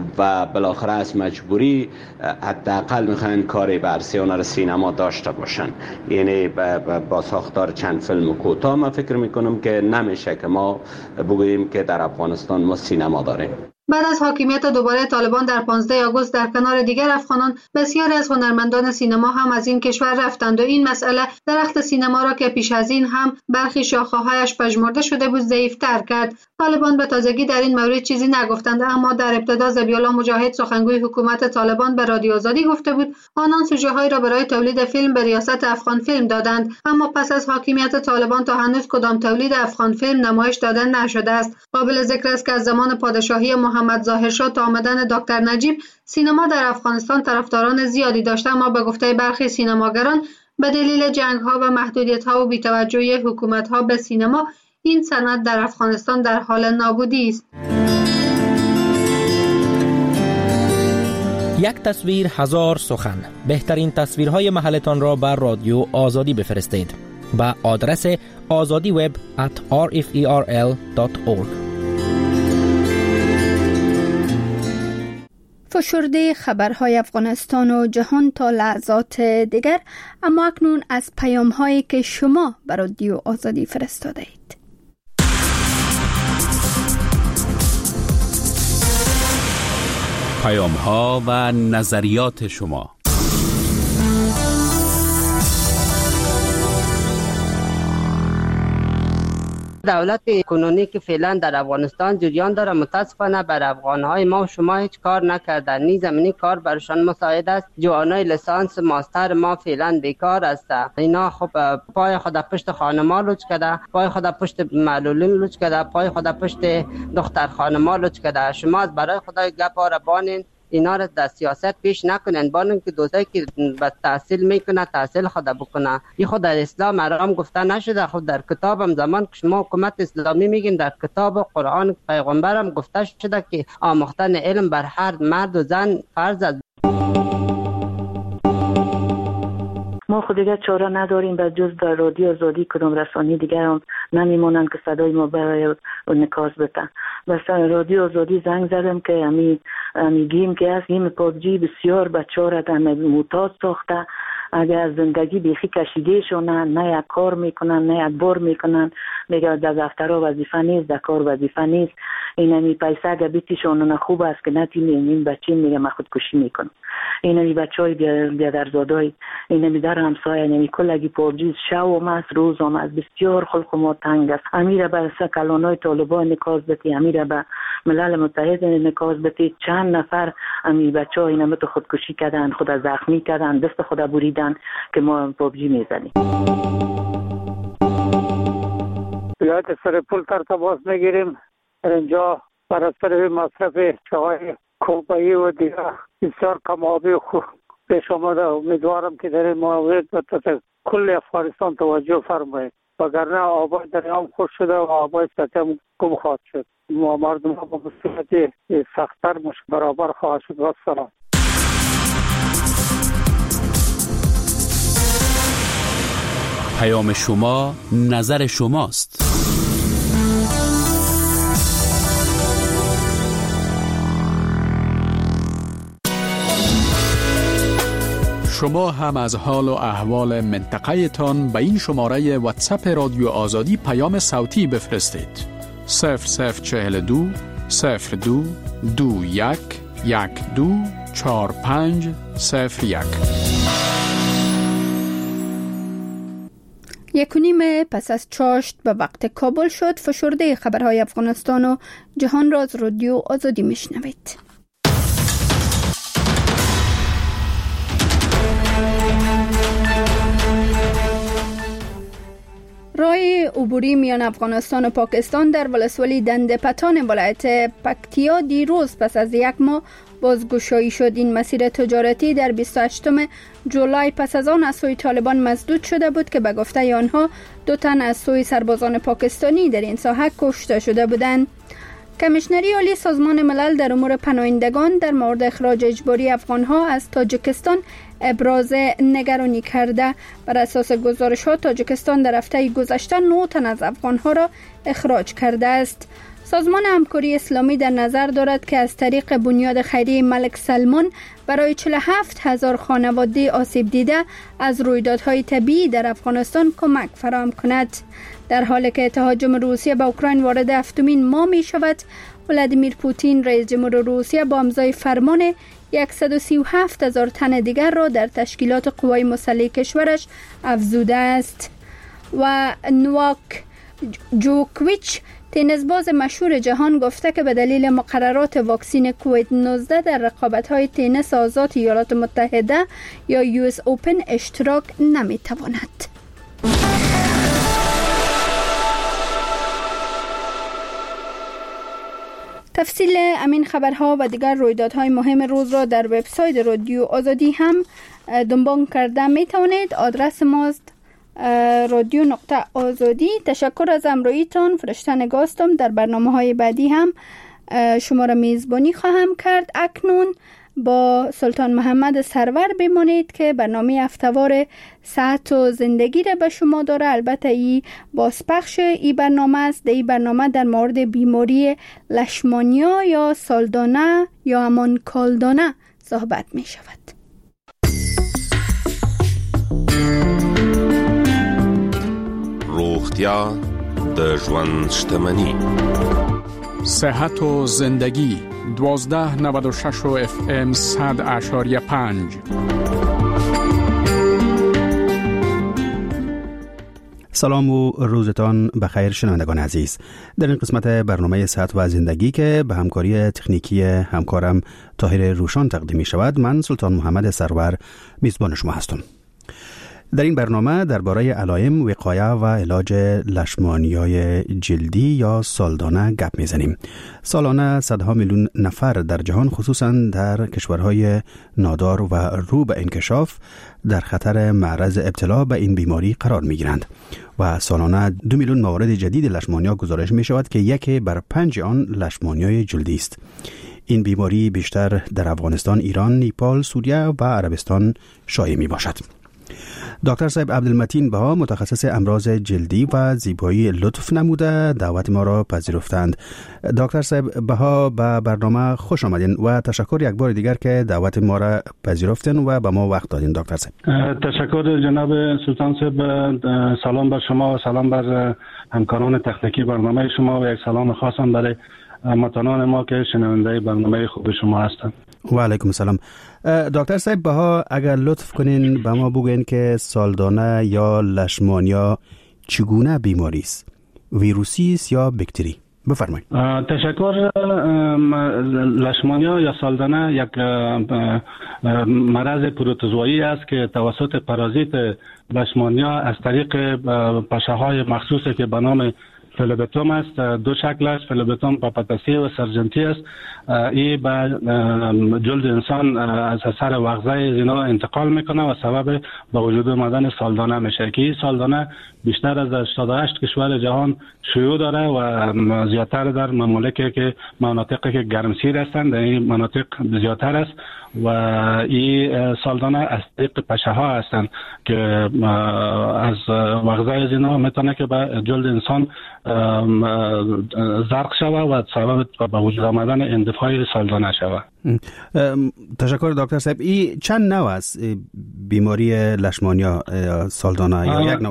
و بالاخره از مجبوری حداقل میخوان کاری به عرصه هنر سینما داشته باشن. یعنی با ساختار چند فیلم کوتاه ما فکر میکنم که نمیشه که ما بگوییم که در افغانستان ما سینما داریم. بعد از حاکمیت دوباره طالبان در پانزده آگوست در کنار دیگر افغانان بسیاری از هنرمندان سینما هم از این کشور رفتند و این مسئله درخت سینما را که پیش از این هم برخی شاخه‌هایش پژمرده شده بود ضعیف‌تر کرد. طالبان به تازگی در این مورد چیزی نگفتند، اما در ابتدا ذبیح‌الله مجاهد سخنگوی حکومت طالبان به رادیو آزادی گفته بود آنان سوژه‌هایی را برای تولید فیلم به ریاست افغان فیلم دادند، اما پس از حاکمیت طالبان تا هنوز کدام تولید افغان فیلم نمایش داده نشده است. قابل ذکر است که از زمان پادشاهی محمد ظاهرشاه تا آمدن دکتر نجیب سینما در افغانستان طرفداران زیادی داشته، اما به گفته برخی سینماگران به دلیل جنگ‌ها و محدودیت‌ها و بی‌توجهی حکومت‌ها به سینما این صنعت در افغانستان در حال نابودی است. یک تصویر هزار سخن. بهترین تصویرهای محلتان را بر رادیو آزادی بفرستید با آدرس آزادی وب ات آر اف ای آر ال دات اورگ. فشرده خبرهای افغانستان و جهان تا لحظات دیگر، اما اکنون از پیام‌هایی که شما بر رادیو آزادی فرستاده اید. پیام‌ها و نظریات شما. دولت کنونی که فعلا در افغانستان جریان داره متاسفانه بر افغانهای ما و شما هیچ کار نکردن، نی زمینی کار برشان مساعد است. جوانای لیسانس ماستر ما فعلا بیکار است. اینا خب پای خود پشت خانما لوچ کرده، پای خود پشت معلولین لوچ کرده، پای خود پشت دختر خانما لوچ کرده. شما از برای خدای گپ را بانین، اینا را در سیاست پیش نکنن، بانن که دوستایی که به تحصیل میکنه تحصیل خود بکنه. این خود در اسلام حرام گفته نشده. خود در کتاب هم زمان که شما حکومت اسلامی میگین در کتاب و قرآن پیغمبر هم گفته شده که آموختن علم بر هر مرد و زن فرض است. ما خود دیگه چاره نداریم به جز در رادیو آزادی کدام رسانی دیگر هم نمیمونن که صدای ما برای نکاس بتن. بس رادیو آزادی زنگ زدم که امی میگیم که از این پابجی بسیار بچه را در معتاد ساخته. اگر از زندگی بیخی کشیده شونن، نه یک کار میکنن نه یک بار میکنن، میگه در دفترها وظیفه نیست، در کار وظیفه نیست. این می پیسه اگر بیتیشون خوب است که نتیم این بچه میگه من خودکشی میکنم. این می بچه های بیادرزادای این می در همسایه نمی کلگی پابجی شو هم است روز هم است، بسیار خلق ما تنگ است. امیره به کلانای طالبان نکاز بتی، امیره به ملل متحد نکاز بتی. چند نفر امی بچه های نمت خودکشی کردن، خود زخمی کردن، دست خود بریدن که ما پابجی میزنیم. ولایت سرپل تر تماس میگیریم. اینجا بر اثر مصرف چای کوپایی و دیگر بسیار کمابی خوب پیش آمده. امیدوارم که در این مورد به کل افغانستان توجه فرمایید. وگرنه آبای دریام خوش شده و آبای سطح هم کم خواهد شد. ما مردم ها با صورت سخت‌تر مشکل برابر خواهد شد. و سلام. پیام شما نظر شماست. شما هم از حال و احوال منطقه تان به این شماره واتساپ رادیو آزادی پیام صوتی بفرستید. صفر صفر چهل دو صفر دو دو یک یک دو چار پنج صفر یک. یک و نیم پس از چاشت به وقت کابل شد. فشرده خبرهای افغانستان و جهان را از رادیو آزادی میشنوید. راه عبوری میان افغانستان و پاکستان در ولسوالی دنده پتان ولایت پکتیا دیروز پس از یک ماه بازگشایی شد. این مسیر تجارتی در بیست و هشتم جولای پس از آن از سوی طالبان مسدود شده بود که به گفته آنها دو تن از سوی سربازان پاکستانی در این ساحه کشته شده بودند. کمیشنری عالی سازمان ملل در امور پناهندگان در مورد اخراج اجباری افغانها از تاجیکستان ابراز نگرانی کرده. بر اساس گزارش‌ها تاجیکستان در هفته گذشته نه تن از افغانها را اخراج کرده است. سازمان همکاری اسلامی در نظر دارد که از طریق بنیاد خیریه ملک سلمان برای چهل و هفت هزار خانواده آسیب دیده از رویدادهای طبیعی در افغانستان کمک فراهم کند. در حالی که تهاجم روسیه به اوکراین وارد هفتمین ماه می شود، ولادیمیر پوتین رئیس جمهور روسیه با امضای فرمان صد و سی و هفت هزار تن دیگر را در تشکیلات قوای مسلح کشورش افزوده است. و نواک جوکویچ تنیسباز مشهور جهان گفته که به دلیل مقررات واکسین کووید نوزده در رقابت‌های تنیس آزاد ایالات متحده یا یو اس اوپن اشتراک نمی‌تواند. تفصیل امین خبرها و دیگر رویدادهای مهم روز را در وبسایت رادیو آزادی هم دنبال کرده می توانید. آدرس ماست رادیو نقطه آزادی. تشکر از همراهیتان. فرشته نگاستم. در برنامه های بعدی هم شما را میزبانی خواهم کرد. اکنون با سلطان محمد سرور بمانید که برنامه هفته‌وار صحت و زندگی را به شما داره. البته ای بازپخش ای برنامه است. در این برنامه در مورد بیماری لشمانیا یا سالدانه یا همان کالدانه صحبت می شود. روغتیا د ژوند شتمنی. صحت و زندگی دوازده نود و شش و اف ام صد اشاریه پنج. سلام و روزتان بخیر شنوندگان عزیز. در این قسمت برنامه صحت و زندگی که به همکاری تکنیکی همکارم طاهر روشان تقدیم می شود، من سلطان محمد سرور میزبان شما هستم. در این برنامه درباره علائم، وقایه و علاج لشمانیای جلدی یا سالدانه گپ میزنیم. سالانه صدها میلیون نفر در جهان خصوصا در کشورهای نادار و رو به انکشاف در خطر معرض ابتلا به این بیماری قرار میگیرند و سالانه دو میلیون موارد جدید لشمانیا گزارش می شود که یک بر پنج آن لشمانیای جلدی است. این بیماری بیشتر در افغانستان، ایران، نیپال، سوریه و عربستان شایع می باشد. دکتر صاحب عبدالمتین بها متخصص امراض جلدی و زیبایی لطف نموده دعوت ما را پذیرفتند. دکتر صاحب بها به برنامه خوش آمدین و تشکر یک بار دیگر که دعوت ما را پذیرفتین و به ما وقت دادین. دکتر صاحب تشکر جناب سلطان صاحب. سلام بر شما و سلام بر همکاران تکنیکی برنامه شما و یک سلام خاصم برای هموطنان ما که شنونده برنامه خوب شما هستند. و علیکم السلام. دکتر صاحب بها اگر لطف کنین به ما بگوین که سالدانه یا لشمانیا چگونه بیماری است؟ ویروسی است یا باکتری؟ بفرمایید. تشکر. لشمانیا یا سالدانه یک مرض پروتوزوایی است که توسط پارازیت لشمانیا از طریق پشه‌های مخصوصی که به نام فلوبتوم است. دو شکل است، فلوبتوم پاپاتاسی و سرجنتی است. این به جلد انسان از اثر وغزه اینا انتقال میکنه و سبب به وجود آمدن سالدانه میشه که این سالدانه بیشتر از هشتاد و هشت کشور جهان شیوع داره و زیادتر در ممالکی که مناطقی که گرمسیر هستند در این مناطق زیادتر است و این سالدانه از طریق پشه ها هستند که از وغزه از اینا میتونه که به جلد انسان زرق شوه و سبب به وجود آمدن اندفاع سالدانه شوه. تشکر دکتر صاحب. این چند نوع است بیماری لشمانیا سالدانه یا یک نوع؟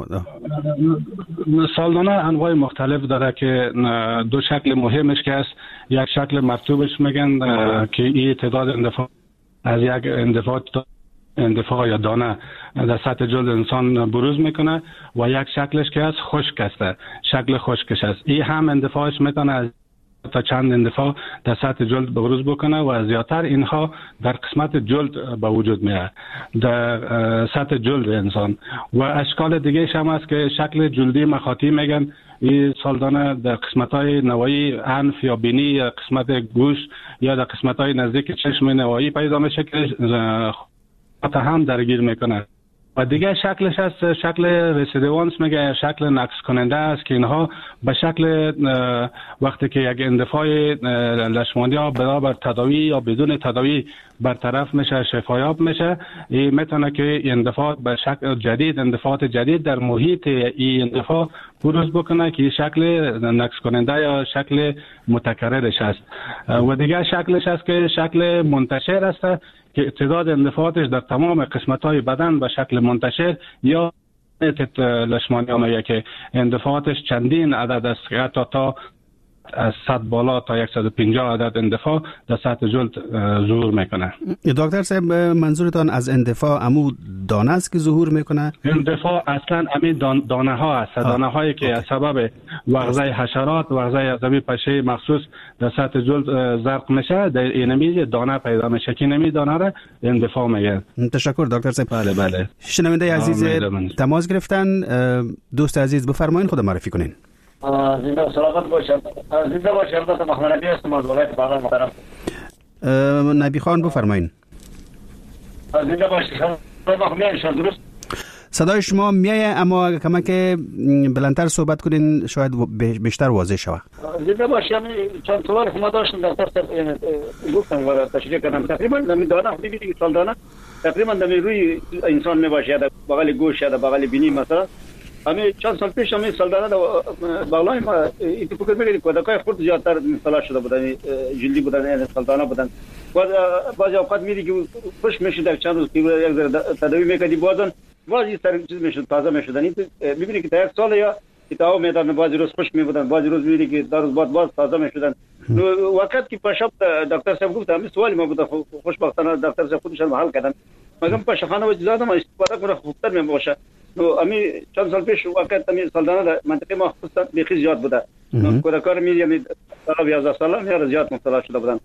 سالدانه انواع مختلف داره که دو شکل مهمش که است. یک شکل مرطوبش میگن که این تعداد اندفاع از یک اندفاع اندفاع یا دانه در سطح جلد انسان بروز میکنه و یک شکلش که از خشک است، شکل خشکش است. این هم اندفاعش میتونه از تا چند اندفاع در سطح جلد بروز بکنه و زیادتر اینها در قسمت جلد به وجود میاد در سطح جلد انسان. و اشکال دیگه هم است که شکل جلدی مخاطی میگن. این سالدانه در قسمت‌های نوایی انف یا بینی یا قسمت گوش یا در قسمت‌های نزدیک چشم نوایی پیدا میشه که تا هم درگیر میکنه. و دیگه شکلش هست شکل رسیدوانس میگه، شکل نقص کننده است که اینها به شکل وقتی که یک اندفاع لشمانیا برابر تداوی یا بدون تداوی برطرف میشه، شفایاب میشه، این میتونه که اندفاع به شکل جدید، اندفاعات جدید در محیط این اندفاع بروز بکنه که شکل نقص کننده یا شکل متکررش است. و دیگه شکلش است که شکل منتشر است که تعداد اندفاعاتش در تمام قسمت‌های بدن به شکل منتشر یا لشمانیا میگه که اندفاعاتش چندین عدد است، حتی تا از صد بالا تا صد و پنجاه عدد اندفاع در سطح جلد ظهور میکنه. دکتر صاحب منظورتان از اندفاع امو دانه است که ظهور میکنه؟ اندفاع اصلا امی دان دانه ها است، دانه هایی که از سبب وغزه حشرات، وغزه عصبی پشه مخصوص در سطح جلد زرق میشه، در اینمی دانه پیدا میشه که اینمی دانه را اندفاع میگن. تشکر دکتر صاحب. بله بله. شنونده عزیز تماس گرفتن، دوست عزیز بفرمایید، خود معرفی کنین. زنده و سلامت باشم. زنده باشم. دست محمد نبی هستم از ولایت بغلان محترم. نبی خان بفرمایید. زنده باشم. محمد درست. صدای شما میایه اما کما که بلندتر صحبت کنین شاید بیشتر واضح شود. زنده باشم. چند سوال شما داشتم در سر گفتم و تشریح کردم. تقریبا نمی دانه ببینید که سال دانه تقریبا در روی انسان میباشه، در بغل گوش یا در بغل بینی مثلا. همین چند سال پیش همین سالدانه بالا ما این فکر می‌کردیم کودکای خود زیادتر مبتلا شده بودن، جلدی بودن، یعنی سالدانه بودن. بعد بعضی اوقات می‌دی که خوش میشه در چند روز که یک ذره تداوی می‌کردی بازن بعضی سر چیز میشه تازه میشدن. این می‌بینی که تا یک سال یا تا میدان بعضی روز خوش می‌بودن، بعضی روز می‌بینی که در روز بعد باز تازه میشدن. وقت که پاشا دکتر صاحب گفت همین سوالی ما بود، خوشبختانه دکتر صاحب خودشون حل کردن. مگم پاشخانه و جزاده ما استفاده کنه خوبتر میباشه. نو امی چند سال پیش وقت امی سالدانه در منطقه ما خصوصا بیخی زیاد بوده. کودکان می یعنی سال یازده ساله می زیاد مبتلا شده بودن.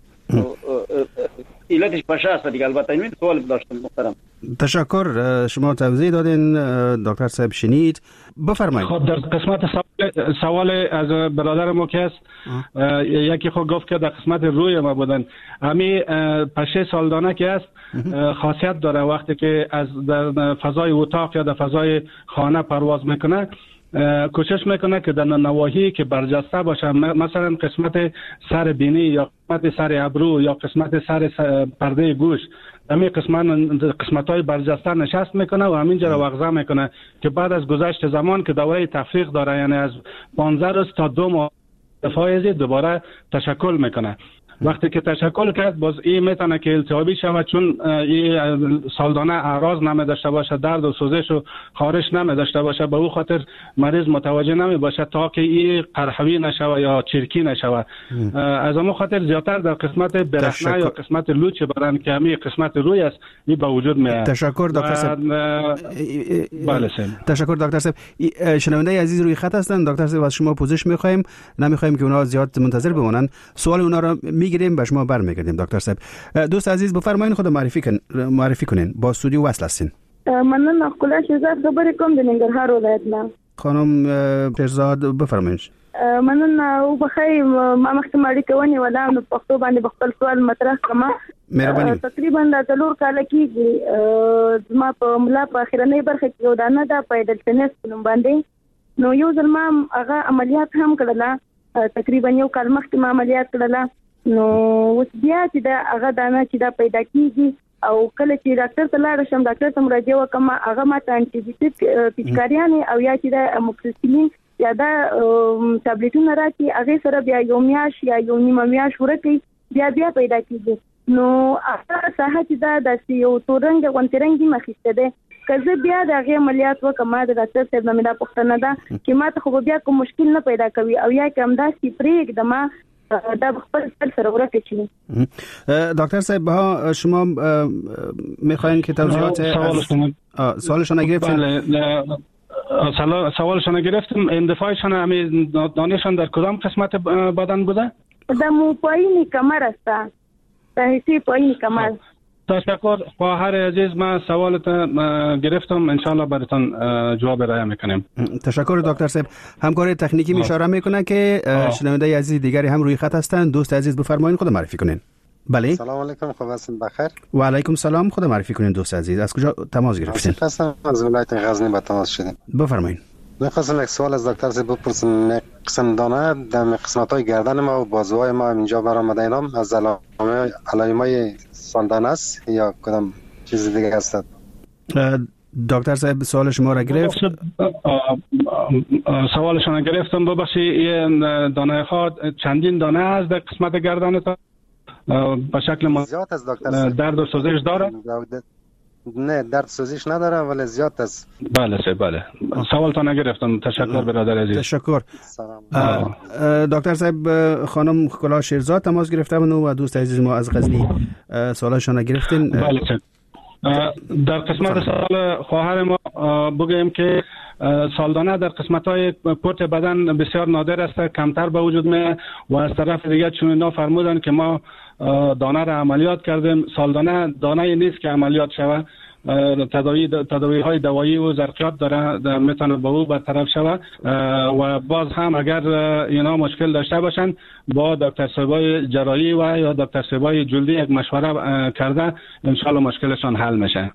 علتش پشه است دیگه. البته این سوال داشتم محترم. تشکر، شما توضیح دادین، دکتر صاحب شنید. بفرمایید. خب در قسمت سوال, سوال از برادر ما که است یکی خود گفت که در قسمت روی ما بودن. امی پشه سالدانه که است خاصیت داره وقتی که از در فضای اتاق یا در فضای خانه پرواز میکنه کوشش میکنه که در نواحی که برجسته باشه، مثلا قسمت سر بینی یا قسمت سر ابرو یا قسمت سر پرده گوش، همین قسمت قسمت‌های برجسته نشست میکنه و همینجا را وغزه میکنه که بعد از گذشت زمان که دوره تفریق داره، یعنی از پانزده روز تا دو ماه فایزی دوباره تشکل میکنه. وقتی که تشکل کرد باز این میتونه که التهابی شود، چون این سالدانه اعراض نمی داشته باشه، درد و سوزش و خارش نمی داشته باشه، به او خاطر مریض متوجه نمی باشه تا که این قرحوی نشود یا چرکی نشود. از اون خاطر زیادتر در قسمت برهنه یا قسمت لوچ بدن که همین قسمت روی است این به وجود میاد. تشکر دکتر صاحب. بله تشکر دکتر صاحب. شنونده عزیز روی خط هستن. دکتر صاحب از شما پوزش میخوایم، نمیخوایم که اونها زیاد منتظر بمونن. سوال اونها را میگیریم به شما برمیگردیم. دکتر صاحب دوست عزیز بفرمایید، خود معرفی کن معرفی کنین، با استودیو وصل هستین. من نقلا شهزاد خبر کوم د ننګرهار ولایت نه. خانم شهزاد بفرمایید. مننه او بخای ما مخکمه اړیکه ونیوله نو پښتو باندې خپل سوال مطرح کړم. مهرباني. تقریبا د څلور کال کېږي زما په ملا په اخرنۍ برخه کې یو دانه ده پیدلتنس نوم باندې. نو یو ځل ما هغه عملیات هم کړله، تقریبا یو کال مخکې ما عملیات کړله. نو اوس بیا چې دا هغه دانه چې دا پیدا کېږي او کله چې ډاکټر ته لاړ شم ډاکټر ته مراجعه وکم هغه ماته انټي بیوټیک پیچکاریانې او یا چې دا اموکسیسیلین یا دا ټابلیټونه راکړي هغه سره بیا یو میاش یا یو نیمه میاش ورکړي بیا بیا پیدا کېږي. نو هغه ساحه چې دا د یو تورنګ غونټرنګي مخېسته ده کله بیا د هغه عملیات وکم د ډاکټر صاحب نه مې دا پوښتنه ده چې ماته خو بیا کوم مشکل نه پیدا کوي او یا کوم داسې پریک دما دا خپل سره ورکه. دکتر صاحب ها شما میخواین که توضیحات سوالشان نگرفتین؟ سوالشان نگرفتیم. اندفاعشان همین دانشان در کدام قسمت بدن بوده؟ در مو پایین کمر است، در حسی پایین کمر. تشکر خواهر عزیز، ما سوالت گرفتم، انشالله براتون جواب ارائه میکنیم. تشکر دکتر صاحب. همکار تکنیکی اشاره میکنه که شنونده عزیز دیگری هم روی خط هستند. دوست عزیز بفرمایید خود معرفی کنین. بله. سلام علیکم، خوب هستین؟ بخیر. و علیکم سلام، خود معرفی کنین دوست عزیز. از کجا تماس گرفتین؟ هستم از ولایت غزنی با تماس شدیم. بفرمایید. می‌خواستم یک سوال از دکتر صاحب بپرسم. قسم دانه در قسمت‌های گردن ما و بازوهای ما اینجا برآمده، اینام از علائم علائمای ساندان است یا کدام چیز دیگه هست؟ دکتر صاحب سوال شما را گرفت. سوالشان گرفتم. ببخشید دانه ها چندین دانه است در قسمت گردن تا به شکل ما زیاد است دکتر؟ درد و سوزش داره؟ نه درد سوزش نداره ولی زیاد است. بله سه بله. سوالتان نگرفتم. تشکر برادر عزیز. تشکر. دکتر صاحب خانم کلاه شیرزاد تماس گرفتن و دوست عزیز ما از غزنی سوالشان گرفتین. بله سه. در قسمت سوال خواهر ما بگویم که سالدانه در قسمت‌های پورت بدن بسیار نادر است، کمتر به وجود میاد و از طرف دیگه چون اینا فرمودن که ما دانه را عملیات کردیم، سالدانه دانه نیست که عملیات شود. تداوی تداوی های دوایی و زرقیات داره میتونه به او برطرف شود و باز هم اگر اینا مشکل داشته باشن با دکتر صاحبای جراحی و یا دکتر صاحبای جلدی یک مشوره کرده ان شاء الله مشکلشان حل میشه.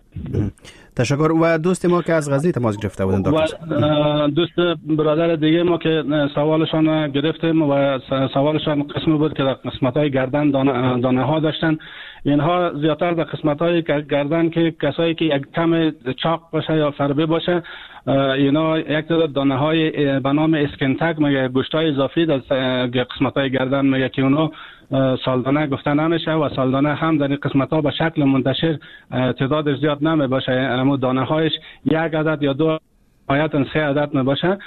تشکر. و دوست ما که از غزنی تماس گرفته بودن دکتر. و دوست برادر دیگه ما که سوالشان گرفتیم و سوالشان قسمی بود که در قسمت‌های گردن دانه, دانه ها داشتن. اینها زیادتر در قسمت‌های گردن که کسایی که یک کم چاق باشه یا فربه باشه، اینا یک تعداد دانه‌های به نام اسکنتک میگه گوشت‌های اضافی در قسمت‌های گردن میگه که اونها سالدانه گفته نمیشه و سالدانه هم در این قسمت‌ها به شکل منتشر تعداد زیاد نمی باشه. اما دانه‌هایش یک عدد یا دو نهایتاً سه عدد می باشه،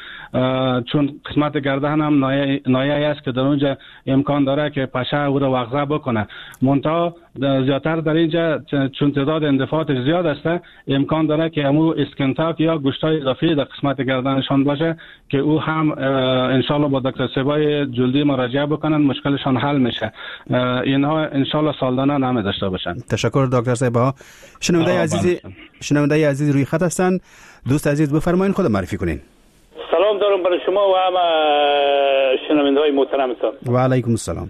چون قسمت گردن هم نایه است که در اونجا امکان داره که پشه او را وغزه بکنه. منتها زیادتر در اینجا چون تعداد اندفاعات زیاد است امکان داره که همو اسکنتاک یا گوشت‌های اضافی در قسمت گردنشان باشه که او هم انشالله با دکتر صاحبای جلدی مراجعه بکنن مشکلشان حل میشه. اینها انشالله سالدانه نمی داشته باشن. تشکر دکتر صاحب. شنونده عزیزی شنونده عزیز روی خط هستند. دوست عزیز بفرمایید خود معرفی کنین. سلام دارم برای شما و همه شنونده‌های محترمتان. و علیکم السلام.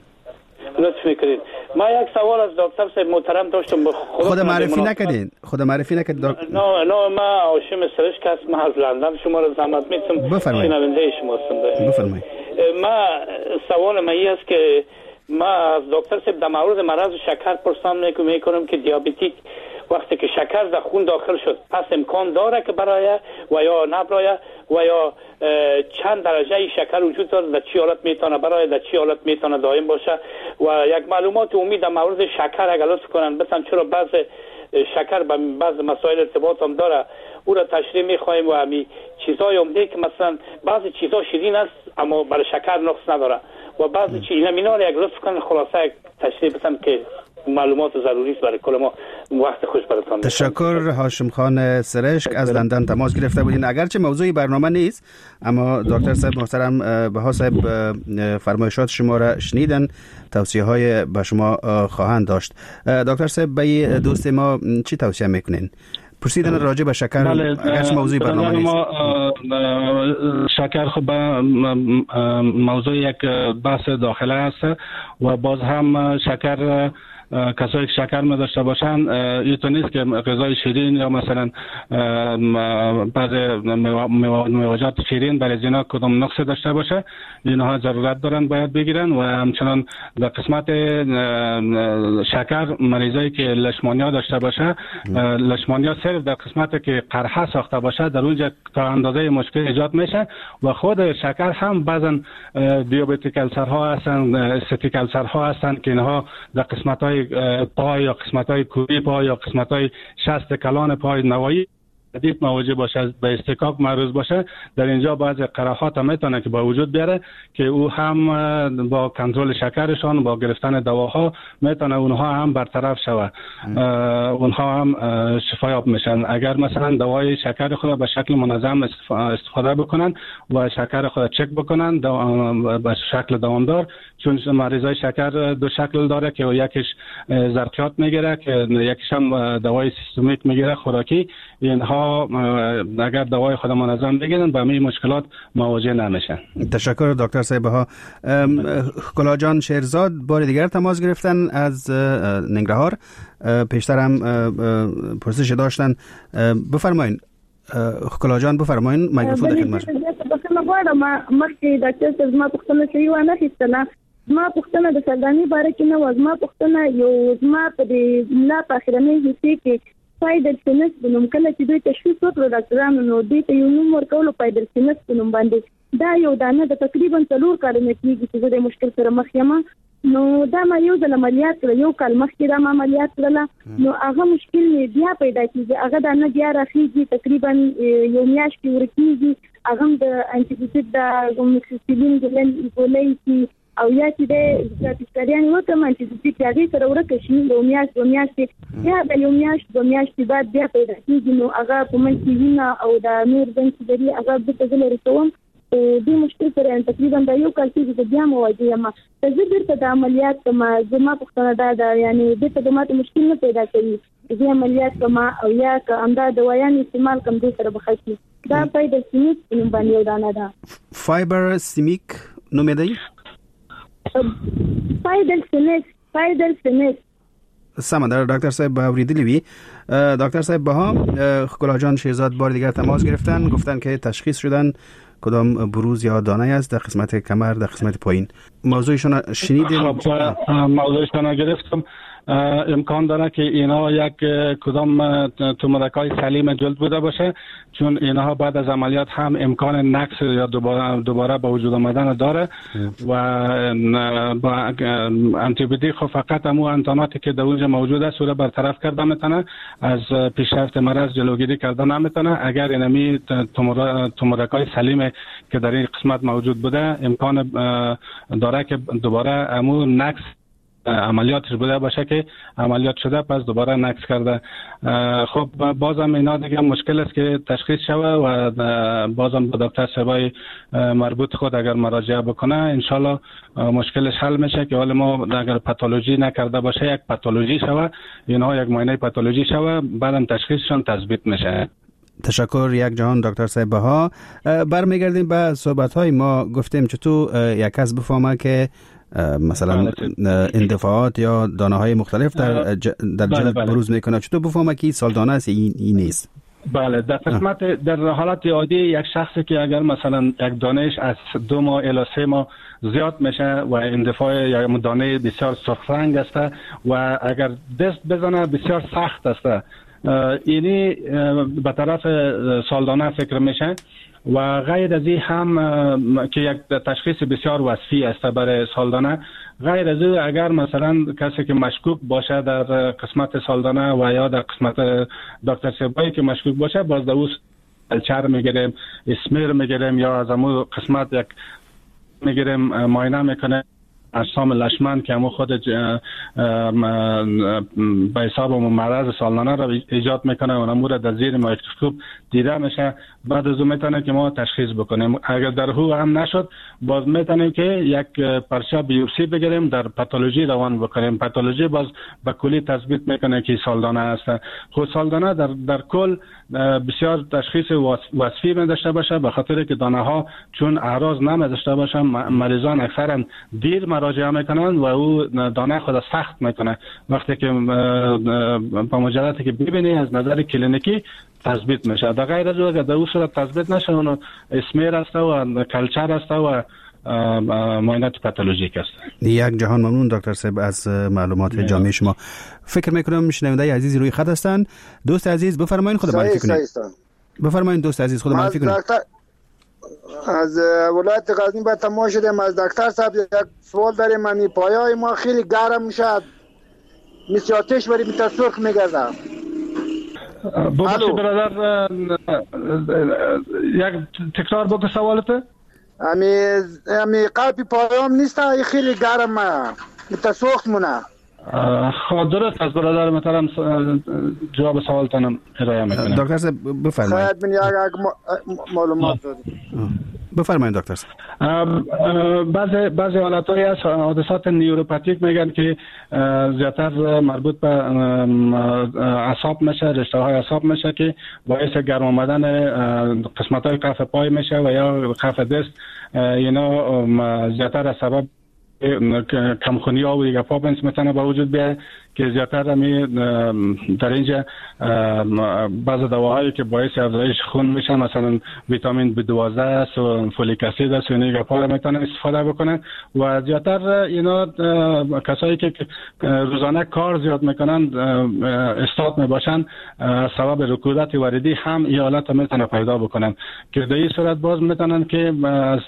لطف میکنید. ما یک سوال از دکتر صاحب محترم داشتم. به خود معرفی نکردین. خود معرفی نکردید. نه نه ما هاشم سرشک هستم از لندن. شما را زحمت میتم. شنونده شما هستم. بفرمایید. ما سوال من این است که ما از دکتر صاحب در مورد مرض شکر پرسان میکنم که دیابتیک وقتی که شکر در خون داخل شد پس امکان داره که برای و یا نبرای و یا چند درجه شکر وجود داره، در چی حالت میتونه برای، در چی حالت میتونه دائم باشه. و یک معلومات عمومی در مورد شکر اگر لطف کنن بسن، چرا بعض شکر به بعض مسائل ارتباط هم داره او را تشریح میخوایم و همی چیزای عمده که مثلا بعضی چیزا شیرین است اما برای شکر نقص نداره و بعضی چیز اینا مینا یک لطف کنن خلاصه یک تشریح بسن که معلومات ضروری است برای کل ما. وقت خوش براتون. تشکر. هاشم خان سرشک از لندن تماس گرفته بودین. اگرچه موضوعی برنامه نیست اما دکتر صاحب محترم بها صاحب فرمایشات شما را شنیدن، توصیه های به شما خواهند داشت. دکتر صاحب به دوست ما چی توصیه میکنین؟ پرسیدن راجع به شکر اگرچه موضوع برنامه نیست. ما شکر خب موضوع یک بحث داخله است و باز هم شکر کسایی که شکر می داشته باشن اینطور نیست که غذای شیرین یا مثلا بعض میوه‌جات شیرین برای اینا کدام نقص داشته باشه، اینها ضرورت دارن باید بگیرن. و همچنان در قسمت شکر مریضایی که لشمانیا داشته باشه، لشمانیا صرف در قسمت که قرحه ساخته باشه در اونجا تا اندازه مشکل ایجاد میشه و خود شکر هم بعضا دیابتیک السرها هستن، استاتیک السرها هستن که اینها در قسمت های پای یا قسمت های کوبی پای یا قسمت های شست کلان پای نوایی شدید مواجه باشه، به استکاک معرض باشه، در اینجا بعضی قرحات هم میتونه که با وجود بیاره که او هم با کنترل شکرشان با گرفتن دواها میتونه اونها هم برطرف شوه، اونها هم شفایاب میشن اگر مثلا دوای شکر خود به شکل منظم استفاده بکنن و شکر خود چک بکنن به شکل دوامدار. چون مریضای شکر دو شکل داره که یکیش زرقیات میگیره که یکیش هم دوای سیستمیک میگیره خوراکی. اینها اگر دوای خود منظم بگیرن با همین مشکلات مواجه نمیشن. تشکر دکتر صاحب ها. کلا جان شیرزاد بار دیگر تماس گرفتن از ننگرهار، پیشتر هم پرسش داشتن. بفرمایین کلا جان، بفرمایین میکروفون در خدمت. بخنه غواړم مخکې ډاکټر صاحب زما پوښتنه شوې وه نه اخیستله. زما پوښتنه د سرداني باره کې نه وه، زما پوښتنه یو زما په دې ملا په اخرنۍ حصې کې پایدل سینس په نوم کله چې دوی تشخیص وکړو ډاکټرانو نو دوی ته یو نوم ورکولو پایدل سینس په نوم باندې. دا یو دانه د تقریبا څلور کلونه کېږي چې زه د مشکل سره مخ یم. نو دا ما یو ځل عملیات کړه، یو کال مخکې دا ما عملیات کړله، نو هغه مشکل مې بیا پیدا کېږي، هغه دانه بیا راخېږي، تقریبا یو میاشت کې ورکېږي. هغه هم د انټي بیوټیک د موکسیسیلین ګولۍ چې او یا چې د پیسکاریان وکړم انټي بیوټیک هغې سره ورکه شي یو میاشت دوه میاشتې، بیا د یو میاشت دوه میاشتې بعد بیا پیدا کېږي. نو هغه په منځ کې وینه او د نور زنګ چې لري هغه بېرته زه لرې کوم. دې مشکل سره تقریبا دا یو کال کېږي چې بیا مواجه یم. که زه بېرته د عملیات کوم، زما پوښتنه دا ده یعنې بېرته د ماته مشکل نه پیدا کوي، زه عملیات کوم او یا که همدا دوايان استعمال کوم دې سره به ښه شي. دا فایبر سیمیک په نوم باندې یو دانه ده. فایبر سیمیک نومېدی؟ فایبر سیمیک فایبر سیمیک سمه در دکتر صاحب اوریدلی وی. دکتر صاحب بها کلا جان شیرزاد بار دیگر تماس گرفتن، گفتن که تشخیص شدن کدام بروز یا دانه است در قسمت کمر، در قسمت پایین. موضوعشون شنیدیم؟ موضوعشون گرفتم. امکان داره که اینا یک کدام تومورکای سلیم جلد بوده باشه، چون اینها بعد از عملیات هم امکان نقص یا دوباره دوباره به وجود آمدن داره و با انتی بیوتیک خب فقط همون انتاناتی که در اونجا موجود است رو برطرف کرده میتونه، از پیشرفت مرض جلوگیری کرده نمیتونه. اگر اینمی تومورکای سلیم که در این قسمت موجود بوده امکان داره که دوباره همون نقص عملیاتش بوده باشه که عملیات شده پس دوباره نقص کرده. خب بازم اینا دیگه مشکل است که تشخیص شوه و بازم با دکتر صاحبای مربوط خود اگر مراجعه بکنه انشالله مشکلش حل میشه که حالا ما اگر پاتولوژی نکرده باشه یک پاتولوژی شوه، اینها یک معاینه پاتولوژی شوه، بعدم تشخیصشون تثبیت میشه. تشکر یک جهان دکتر صاحب بها. برمیگردیم به صحبت های ما. گفتیم چطور یک کس بفهمه که مثلا اندفاعات یا دانه های مختلف در ج... در جلد بروز میکنه، چطور بفهمه که سالدانه است این این نیست؟ بله، در قسمت در حالت عادی یک شخصی که اگر مثلا یک دانهش از دو ماه الی سه ماه زیاد میشه و اندفاع یا دانه بسیار سرخ رنگ است و اگر دست بزنه بسیار سخت است، اینی به طرف سالدانه فکر میشه. و غیر از این هم که یک تشخیص بسیار وصفی است برای سالدانه، غیر از این اگر مثلا کسی که مشکوک باشه در قسمت سالدانه و یا در قسمت دکتر صاحبایی که مشکوک باشه، باز در اون کلچر میگیریم، اسمیر میگیریم یا از همون قسمت یک میگیریم معاینه میکنه اجسام لشمن که همون خود به حساب مرض سالانه را ایجاد میکنه و نمور در زیر میکروسکوپ دیده میشه. بعد از اون میتونه که ما تشخیص بکنیم. اگر در هو هم نشد باز میتونیم که یک پرچه بیوپسی بگیریم، در پاتولوژی روان بکنیم. پاتولوژی باز به کلی تثبیت میکنه که سالدانه است. خود سالدانه در در کل بسیار تشخیص وصفی می داشته باشه، به خاطر که دانه ها چون اعراض نمی داشته باشن مریضان اکثرا دیر مراجعه میکنن و او دانه خود سخت میکنه. وقتی که با مجردی که ببینی از نظر کلینیکی تثبیت میشه. در غیر از او اگر در او صورت تثبیت نشه اونو اسمیر است و کلچر است و معاینات پاتولوژیک است. یک جهان ممنون دکتر صاحب از معلومات جامع شما. فکر میکنم شنونده عزیزی روی خط هستند. دوست عزیز بفرمایید خود معرفی کنید. بفرمایید دوست عزیز خود معرفی کنید. از ولایت غزنی به تماس شدیم. از دکتر صاحب یک سوال داریم. من پایای ما خیلی گرم میشه، مثل آتش بری میتر سرخ میگرده. ببخشید برادر یک تکرار بکن سوالت. امی امی قلبی پایام نیست، خیلی گرمه میتر سرخ مونه. خب درست از برادر محترم جواب سوالتانم ارائه میکنم. دکتر صاحب بفرمایید. خیلی من یک معلومات دادیم. بفرمایید دکتر صاحب. بعضی بعضی حالت‌های از حادثات نیوروپاتیک میگن که زیاتر مربوط به اعصاب میشه، رشته‌های اعصاب میشه که باعث گرم آمدن قسمت‌های کف پای میشه و یا کف دست. اینا زیاتر از سبب کمخونی ها و دیگه پاپنس میتونه با وجود بیاد که زیادتر همی در اینجا بعض دواهایی که باعث افزایش خون میشن، مثلا ویتامین بی دوازده است و فولیک اسید است و اینه پا میتونن استفاده بکنن. و زیادتر اینا کسایی که روزانه کار زیاد میکنن استاد میباشن سبب رکودت وریدی هم این حالت میتونه پیدا بکنن که در این صورت باز میتونن که از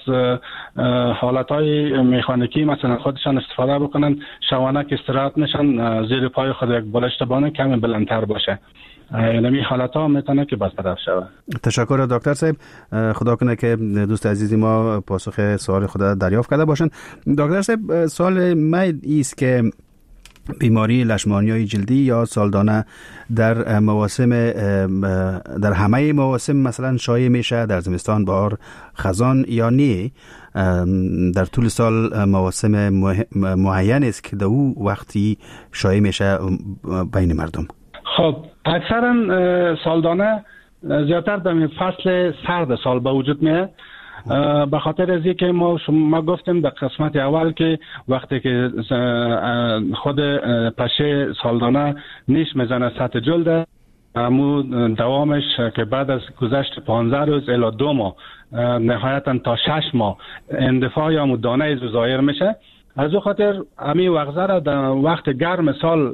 حالتهای مکانیکی مثلا خودشان استفاده بکنن، شوانه که استراحت نشن زیر پای خود یک بالشت بانه کمی بلندتر باشه. یعنی حالت ها میتونه که برطرف شود. تشکر دکتر صاحب. خدا کنه که دوست عزیزی ما پاسخ سوال خود دریافت کرده باشن. دکتر صاحب سوال من است که بیماری لشمانیای جلدی یا سالدانه در مواسم در همه مواسم مثلا شایع میشه، در زمستان، بهار، خزان یا نه در طول سال مواسم معین است که در او وقتی شایع میشه بین مردم؟ خب اکثرا سالدانه زیادتر در فصل سرد سال به وجود میاد، به خاطر از اینکه ما ما گفتیم در قسمت اول که وقتی که خود پشه سالدانه نیش میزنه سطح جلد، امو دوامش که بعد از گذشت پانزده روز الی دو ماه نهایتا تا شش ماه اندفاع یا امو دانه زایر میشه. از او خاطر امی وغزه را در وقت گرم سال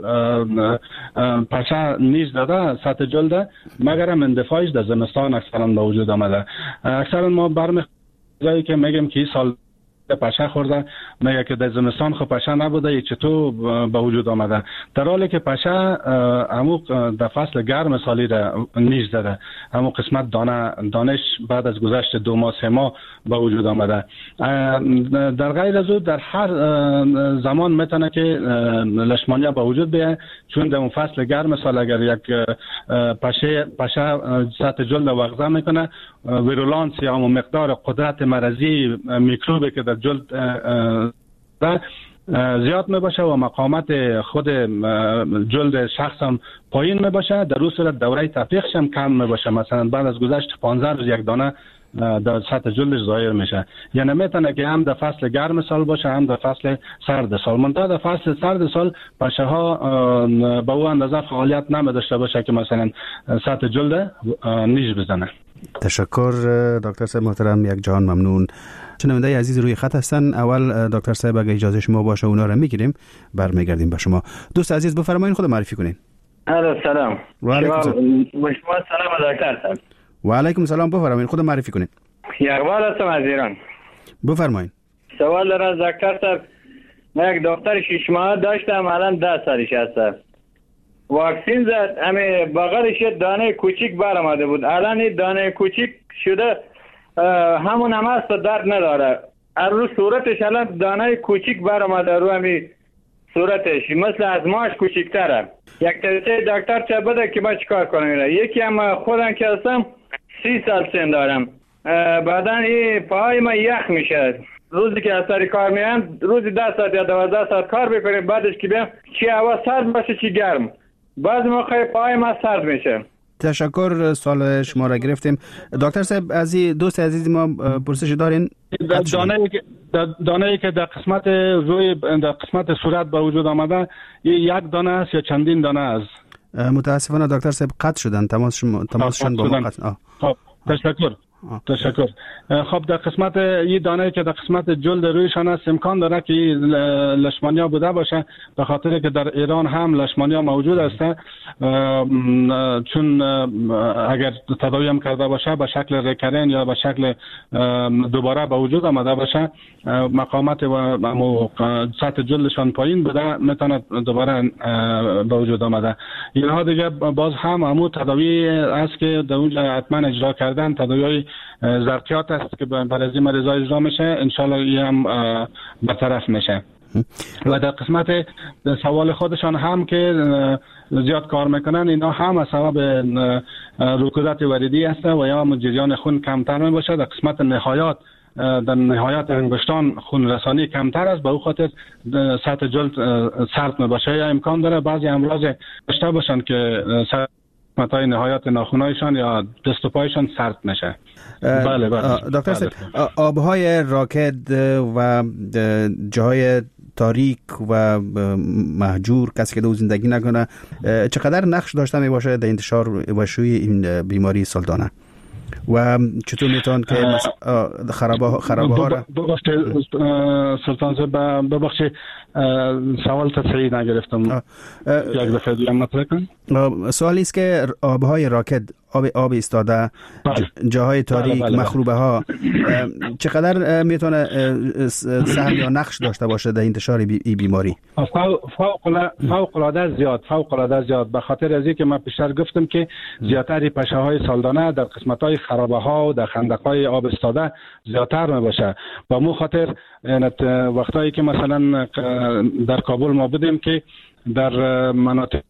پشه نیز داده سطح جلده، مگرم اندفاعش در زمستان اکثرا به وجود آمده. اکثرا ما برمی جایی که میگم که این سال پشه خورده، میگه که در زمستان خب پشه نبوده، ای چطور به وجود آمده، در حالی که پشه همو در فصل گرم سالی را نیز داده، همو قسمت دانه دانش بعد از گذشت دو ماه سه ماه به وجود آمده. در غیر از او در هر زمان میتونه که لشمانیا به وجود بیاد، چون در اون فصل گرم سال اگر یک پشه پشه سطح جلد وغزه میکنه، ویرولانس یا همون مقدار قدرت مرضی میکروبی که در جلد زیاد میباشه و مقاومت خود جلد شخص هم پایین میباشه، در اون صورت دوره تفریقش هم کم میباشه. مثلا بعد از گذشت پانزده روز یک دانه در سطح جلدش ظاهر میشه. یعنی میتونه که هم در فصل گرم سال باشه هم در فصل سرد سال. منتها در فصل سرد سال پشه ها به او اندازه فعالیت نمیداشته باشه که مثلا سطح جلد نیش بزنه. تشکر دکتر صاحب محترم، یک جهان ممنون. شنونده عزیز روی خط هستن. اول دکتر صاحب اگه اجازه شما باشه اونا رو میگیریم، برمیگردیم به شما. دوست عزیز بفرمایید خود معرفی کنین. سلام. و علیکم سلام. شما سلام دکتر صاحب. و علیکم سلام، بفرمایید خود معرفی کنین. یقبال هستم از ایران. بفرمایید. سوال دارم دکتر صاحب. من یک دختر شش ماه داشتم، الان ده سالش هست. واکسین زد، همه بغلش دانه کوچیک برآمده بود، الان این دانه کوچیک شده همون هم هست، درد نداره. هر رو صورتش الان دانه کوچیک برآمده رو همی صورتش مثل از ماش کوچیک‌تره. یک تریسه دکتر چه بده که من چیکار کنم؟ یکی هم خودم که هستم سی سال سن دارم، بعدا این پاهای من یخ میشه. روزی که از سر کار میام روزی ده ساعت یا دوازده ساعت کار بکنیم، بعدش که بیام چی هوا سرد باشه چی گرم، بعضی موقع پاهای من سرد میشه. تشکر، سوال شما را گرفتیم. دکتر صاحب، از دوست عزیز ما پرسش دارین؟ دانه که دانه که در قسمت روی در قسمت صورت به وجود آمده یک دانه است یا چندین دانه است؟ متاسفانه دکتر صاحب قطع شدن، تماس شما تماسشون با ما قطع. خب تشکر. تشکر. خب در قسمت این دانه که در قسمت جلد رویشان است امکان داره که لشمانیا بوده باشه، به خاطر که در ایران هم لشمانیا موجود است، چون اگر تداوی هم کرده باشه به شکل ریکرین یا به شکل دوباره به وجود آمده باشه، مقامات و سطح جلدشان پایین بوده، میتونه دوباره به وجود آمده. اینها دیگه باز هم همون تداوی است که در اونجا حتما اجرا کردن، تداوی ظرفیات است که برای از این مریضا اجرا میشه، انشالله این هم برطرف میشه. و در قسمت سوال خودشان هم که زیاد کار میکنن، اینا هم از سبب رکودت وریدی است و یا جریان خون کمتر میباشه. در قسمت نهایات در نهایت انگشتان خون رسانی کمتر است، به او خاطر سطح جلد سرد میباشه. یا امکان داره بعضی امراض داشته باشن که متای نهایت ناخونایشان یا دست و پایشان سرد میشه. بله بله. دکتر صاحب، آبهای راکد و جاهای تاریک و مهجور، کسی که دو زندگی نکنه، چقدر نقش داشته می باشه در انتشار و شیوع این بیماری سالدانه و چطور میتون که خرابه خرابه ها را ببخشید سلطان صاحب، ببخشید سوال تصحیح نگرفتم، یک دفعه دیگه مطرح کن. سوالی است که آبهای راکد، آب آب ایستاده، جاهای تاریک، مخروبه ها چقدر میتونه سهم یا نقش داشته باشه در انتشار این بیماری؟ فوق العاده زیاد، فوق العاده زیاد، به خاطر از اینکه من پیشتر گفتم که زیاتر پشه های سالدانه در قسمت های خرابه ها و در خندق های آب ایستاده زیاتر میباشه. با مو خاطر وقتایی که مثلا در کابل ما بودیم که در مناطق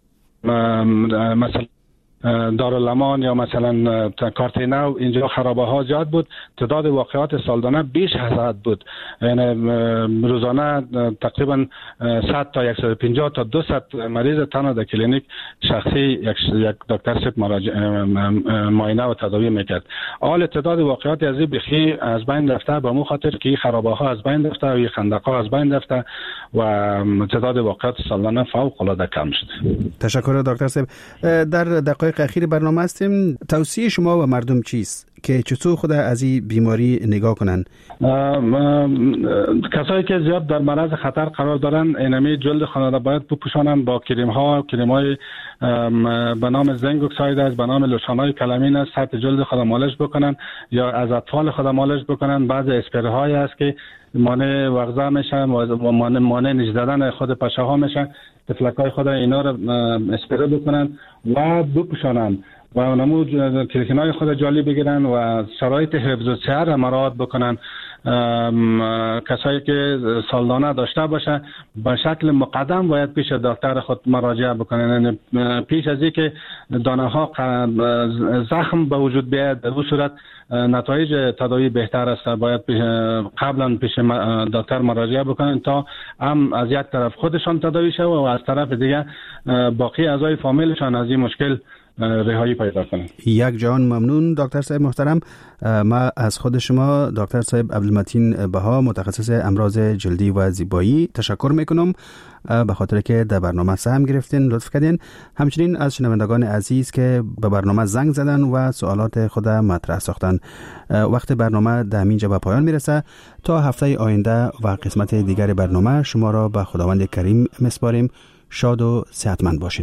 مثلا دارالامان یا مثلا کارتینو، اینجا خرابه ها زیاد بود، تعداد واقعات سالانه بیش از حد بود، یعنی روزانه تقریبا صد تا صد و پنجاه تا دویست مریض تنها در کلینیک شخصی یک یک دکتر صاحب معاینه و تداوی میکرد. حال تعداد واقعات از این بخی از بین رفته، به مو خاطر که خرابه ها از بین رفته و خندق ها از بین رفته و تعداد واقعات سالانه فوق العاده کم شده. تشکر دکتر صاحب. در دقایق اخیر برنامه هستیم، توصیه شما و مردم چیست که چطور خود از این بیماری نگاه کنن؟ کسایی که زیاد در معرض خطر قرار دارن، اینمی جلد خود را باید بپوشانن با کریم ها، کریم های به نام زنک اکساید است، به نام لوشن های کلامین است، سطح جلد خود مالش بکنن یا از اطفال خود مالش بکنن. بعضی اسپری های است که مانع وغزه میشن و مانع مانع نش زدن خود پشه ها میشن، تفلک های خود اینا را اسپری بکنن و بپوشانن و نمو کلینای خود جالی بگیرن و شرایط حفظ الصحه را مراعات بکنن. کسایی که سالدانه داشته باشه به شکل مقدم باید پیش دکتر خود مراجعه بکنن، پیش از اینکه دانه ها زخم به وجود بیاید. در اون صورت نتایج تداوی بهتر است، باید قبلا پیش دکتر مراجعه بکنن تا هم از یک طرف خودشان تداوی شود و از طرف دیگه باقی اعضای فامیلشان از این مشکل رهایی پیدا کنه. یک جان ممنون دکتر صاحب محترم. ما از خود شما دکتر صاحب عبدالمتین بها، متخصص امراض جلدی و زیبایی تشکر میکنم به خاطر که در برنامه سهم گرفتین، لطف کردین. همچنین از شنوندگان عزیز که به برنامه زنگ زدن و سوالات خود مطرح ساختن. وقت برنامه در اینجا به پایان میرسه. تا هفته آینده و قسمت دیگر برنامه شما را به خداوند کریم میسپاریم. شاد و صحتمند باشین.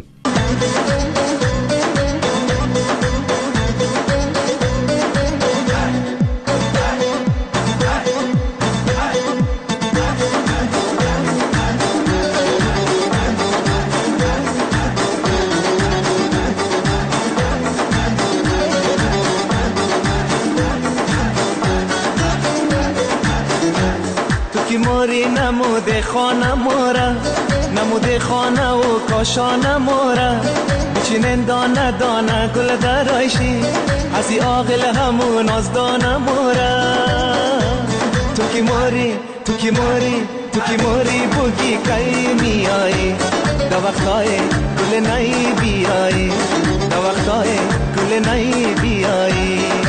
که ماری نموده خانه مورا، نموده خانه و کاشانه مورا، بچینن دانه دانه گل درایشی، ازی آقل همون از دانه مورا. تو که ماری تو که ماری تو که ماری بگی کئی میایی، دا وقتای گل نئی بیایی، دا وقتای گل نئی بیایی.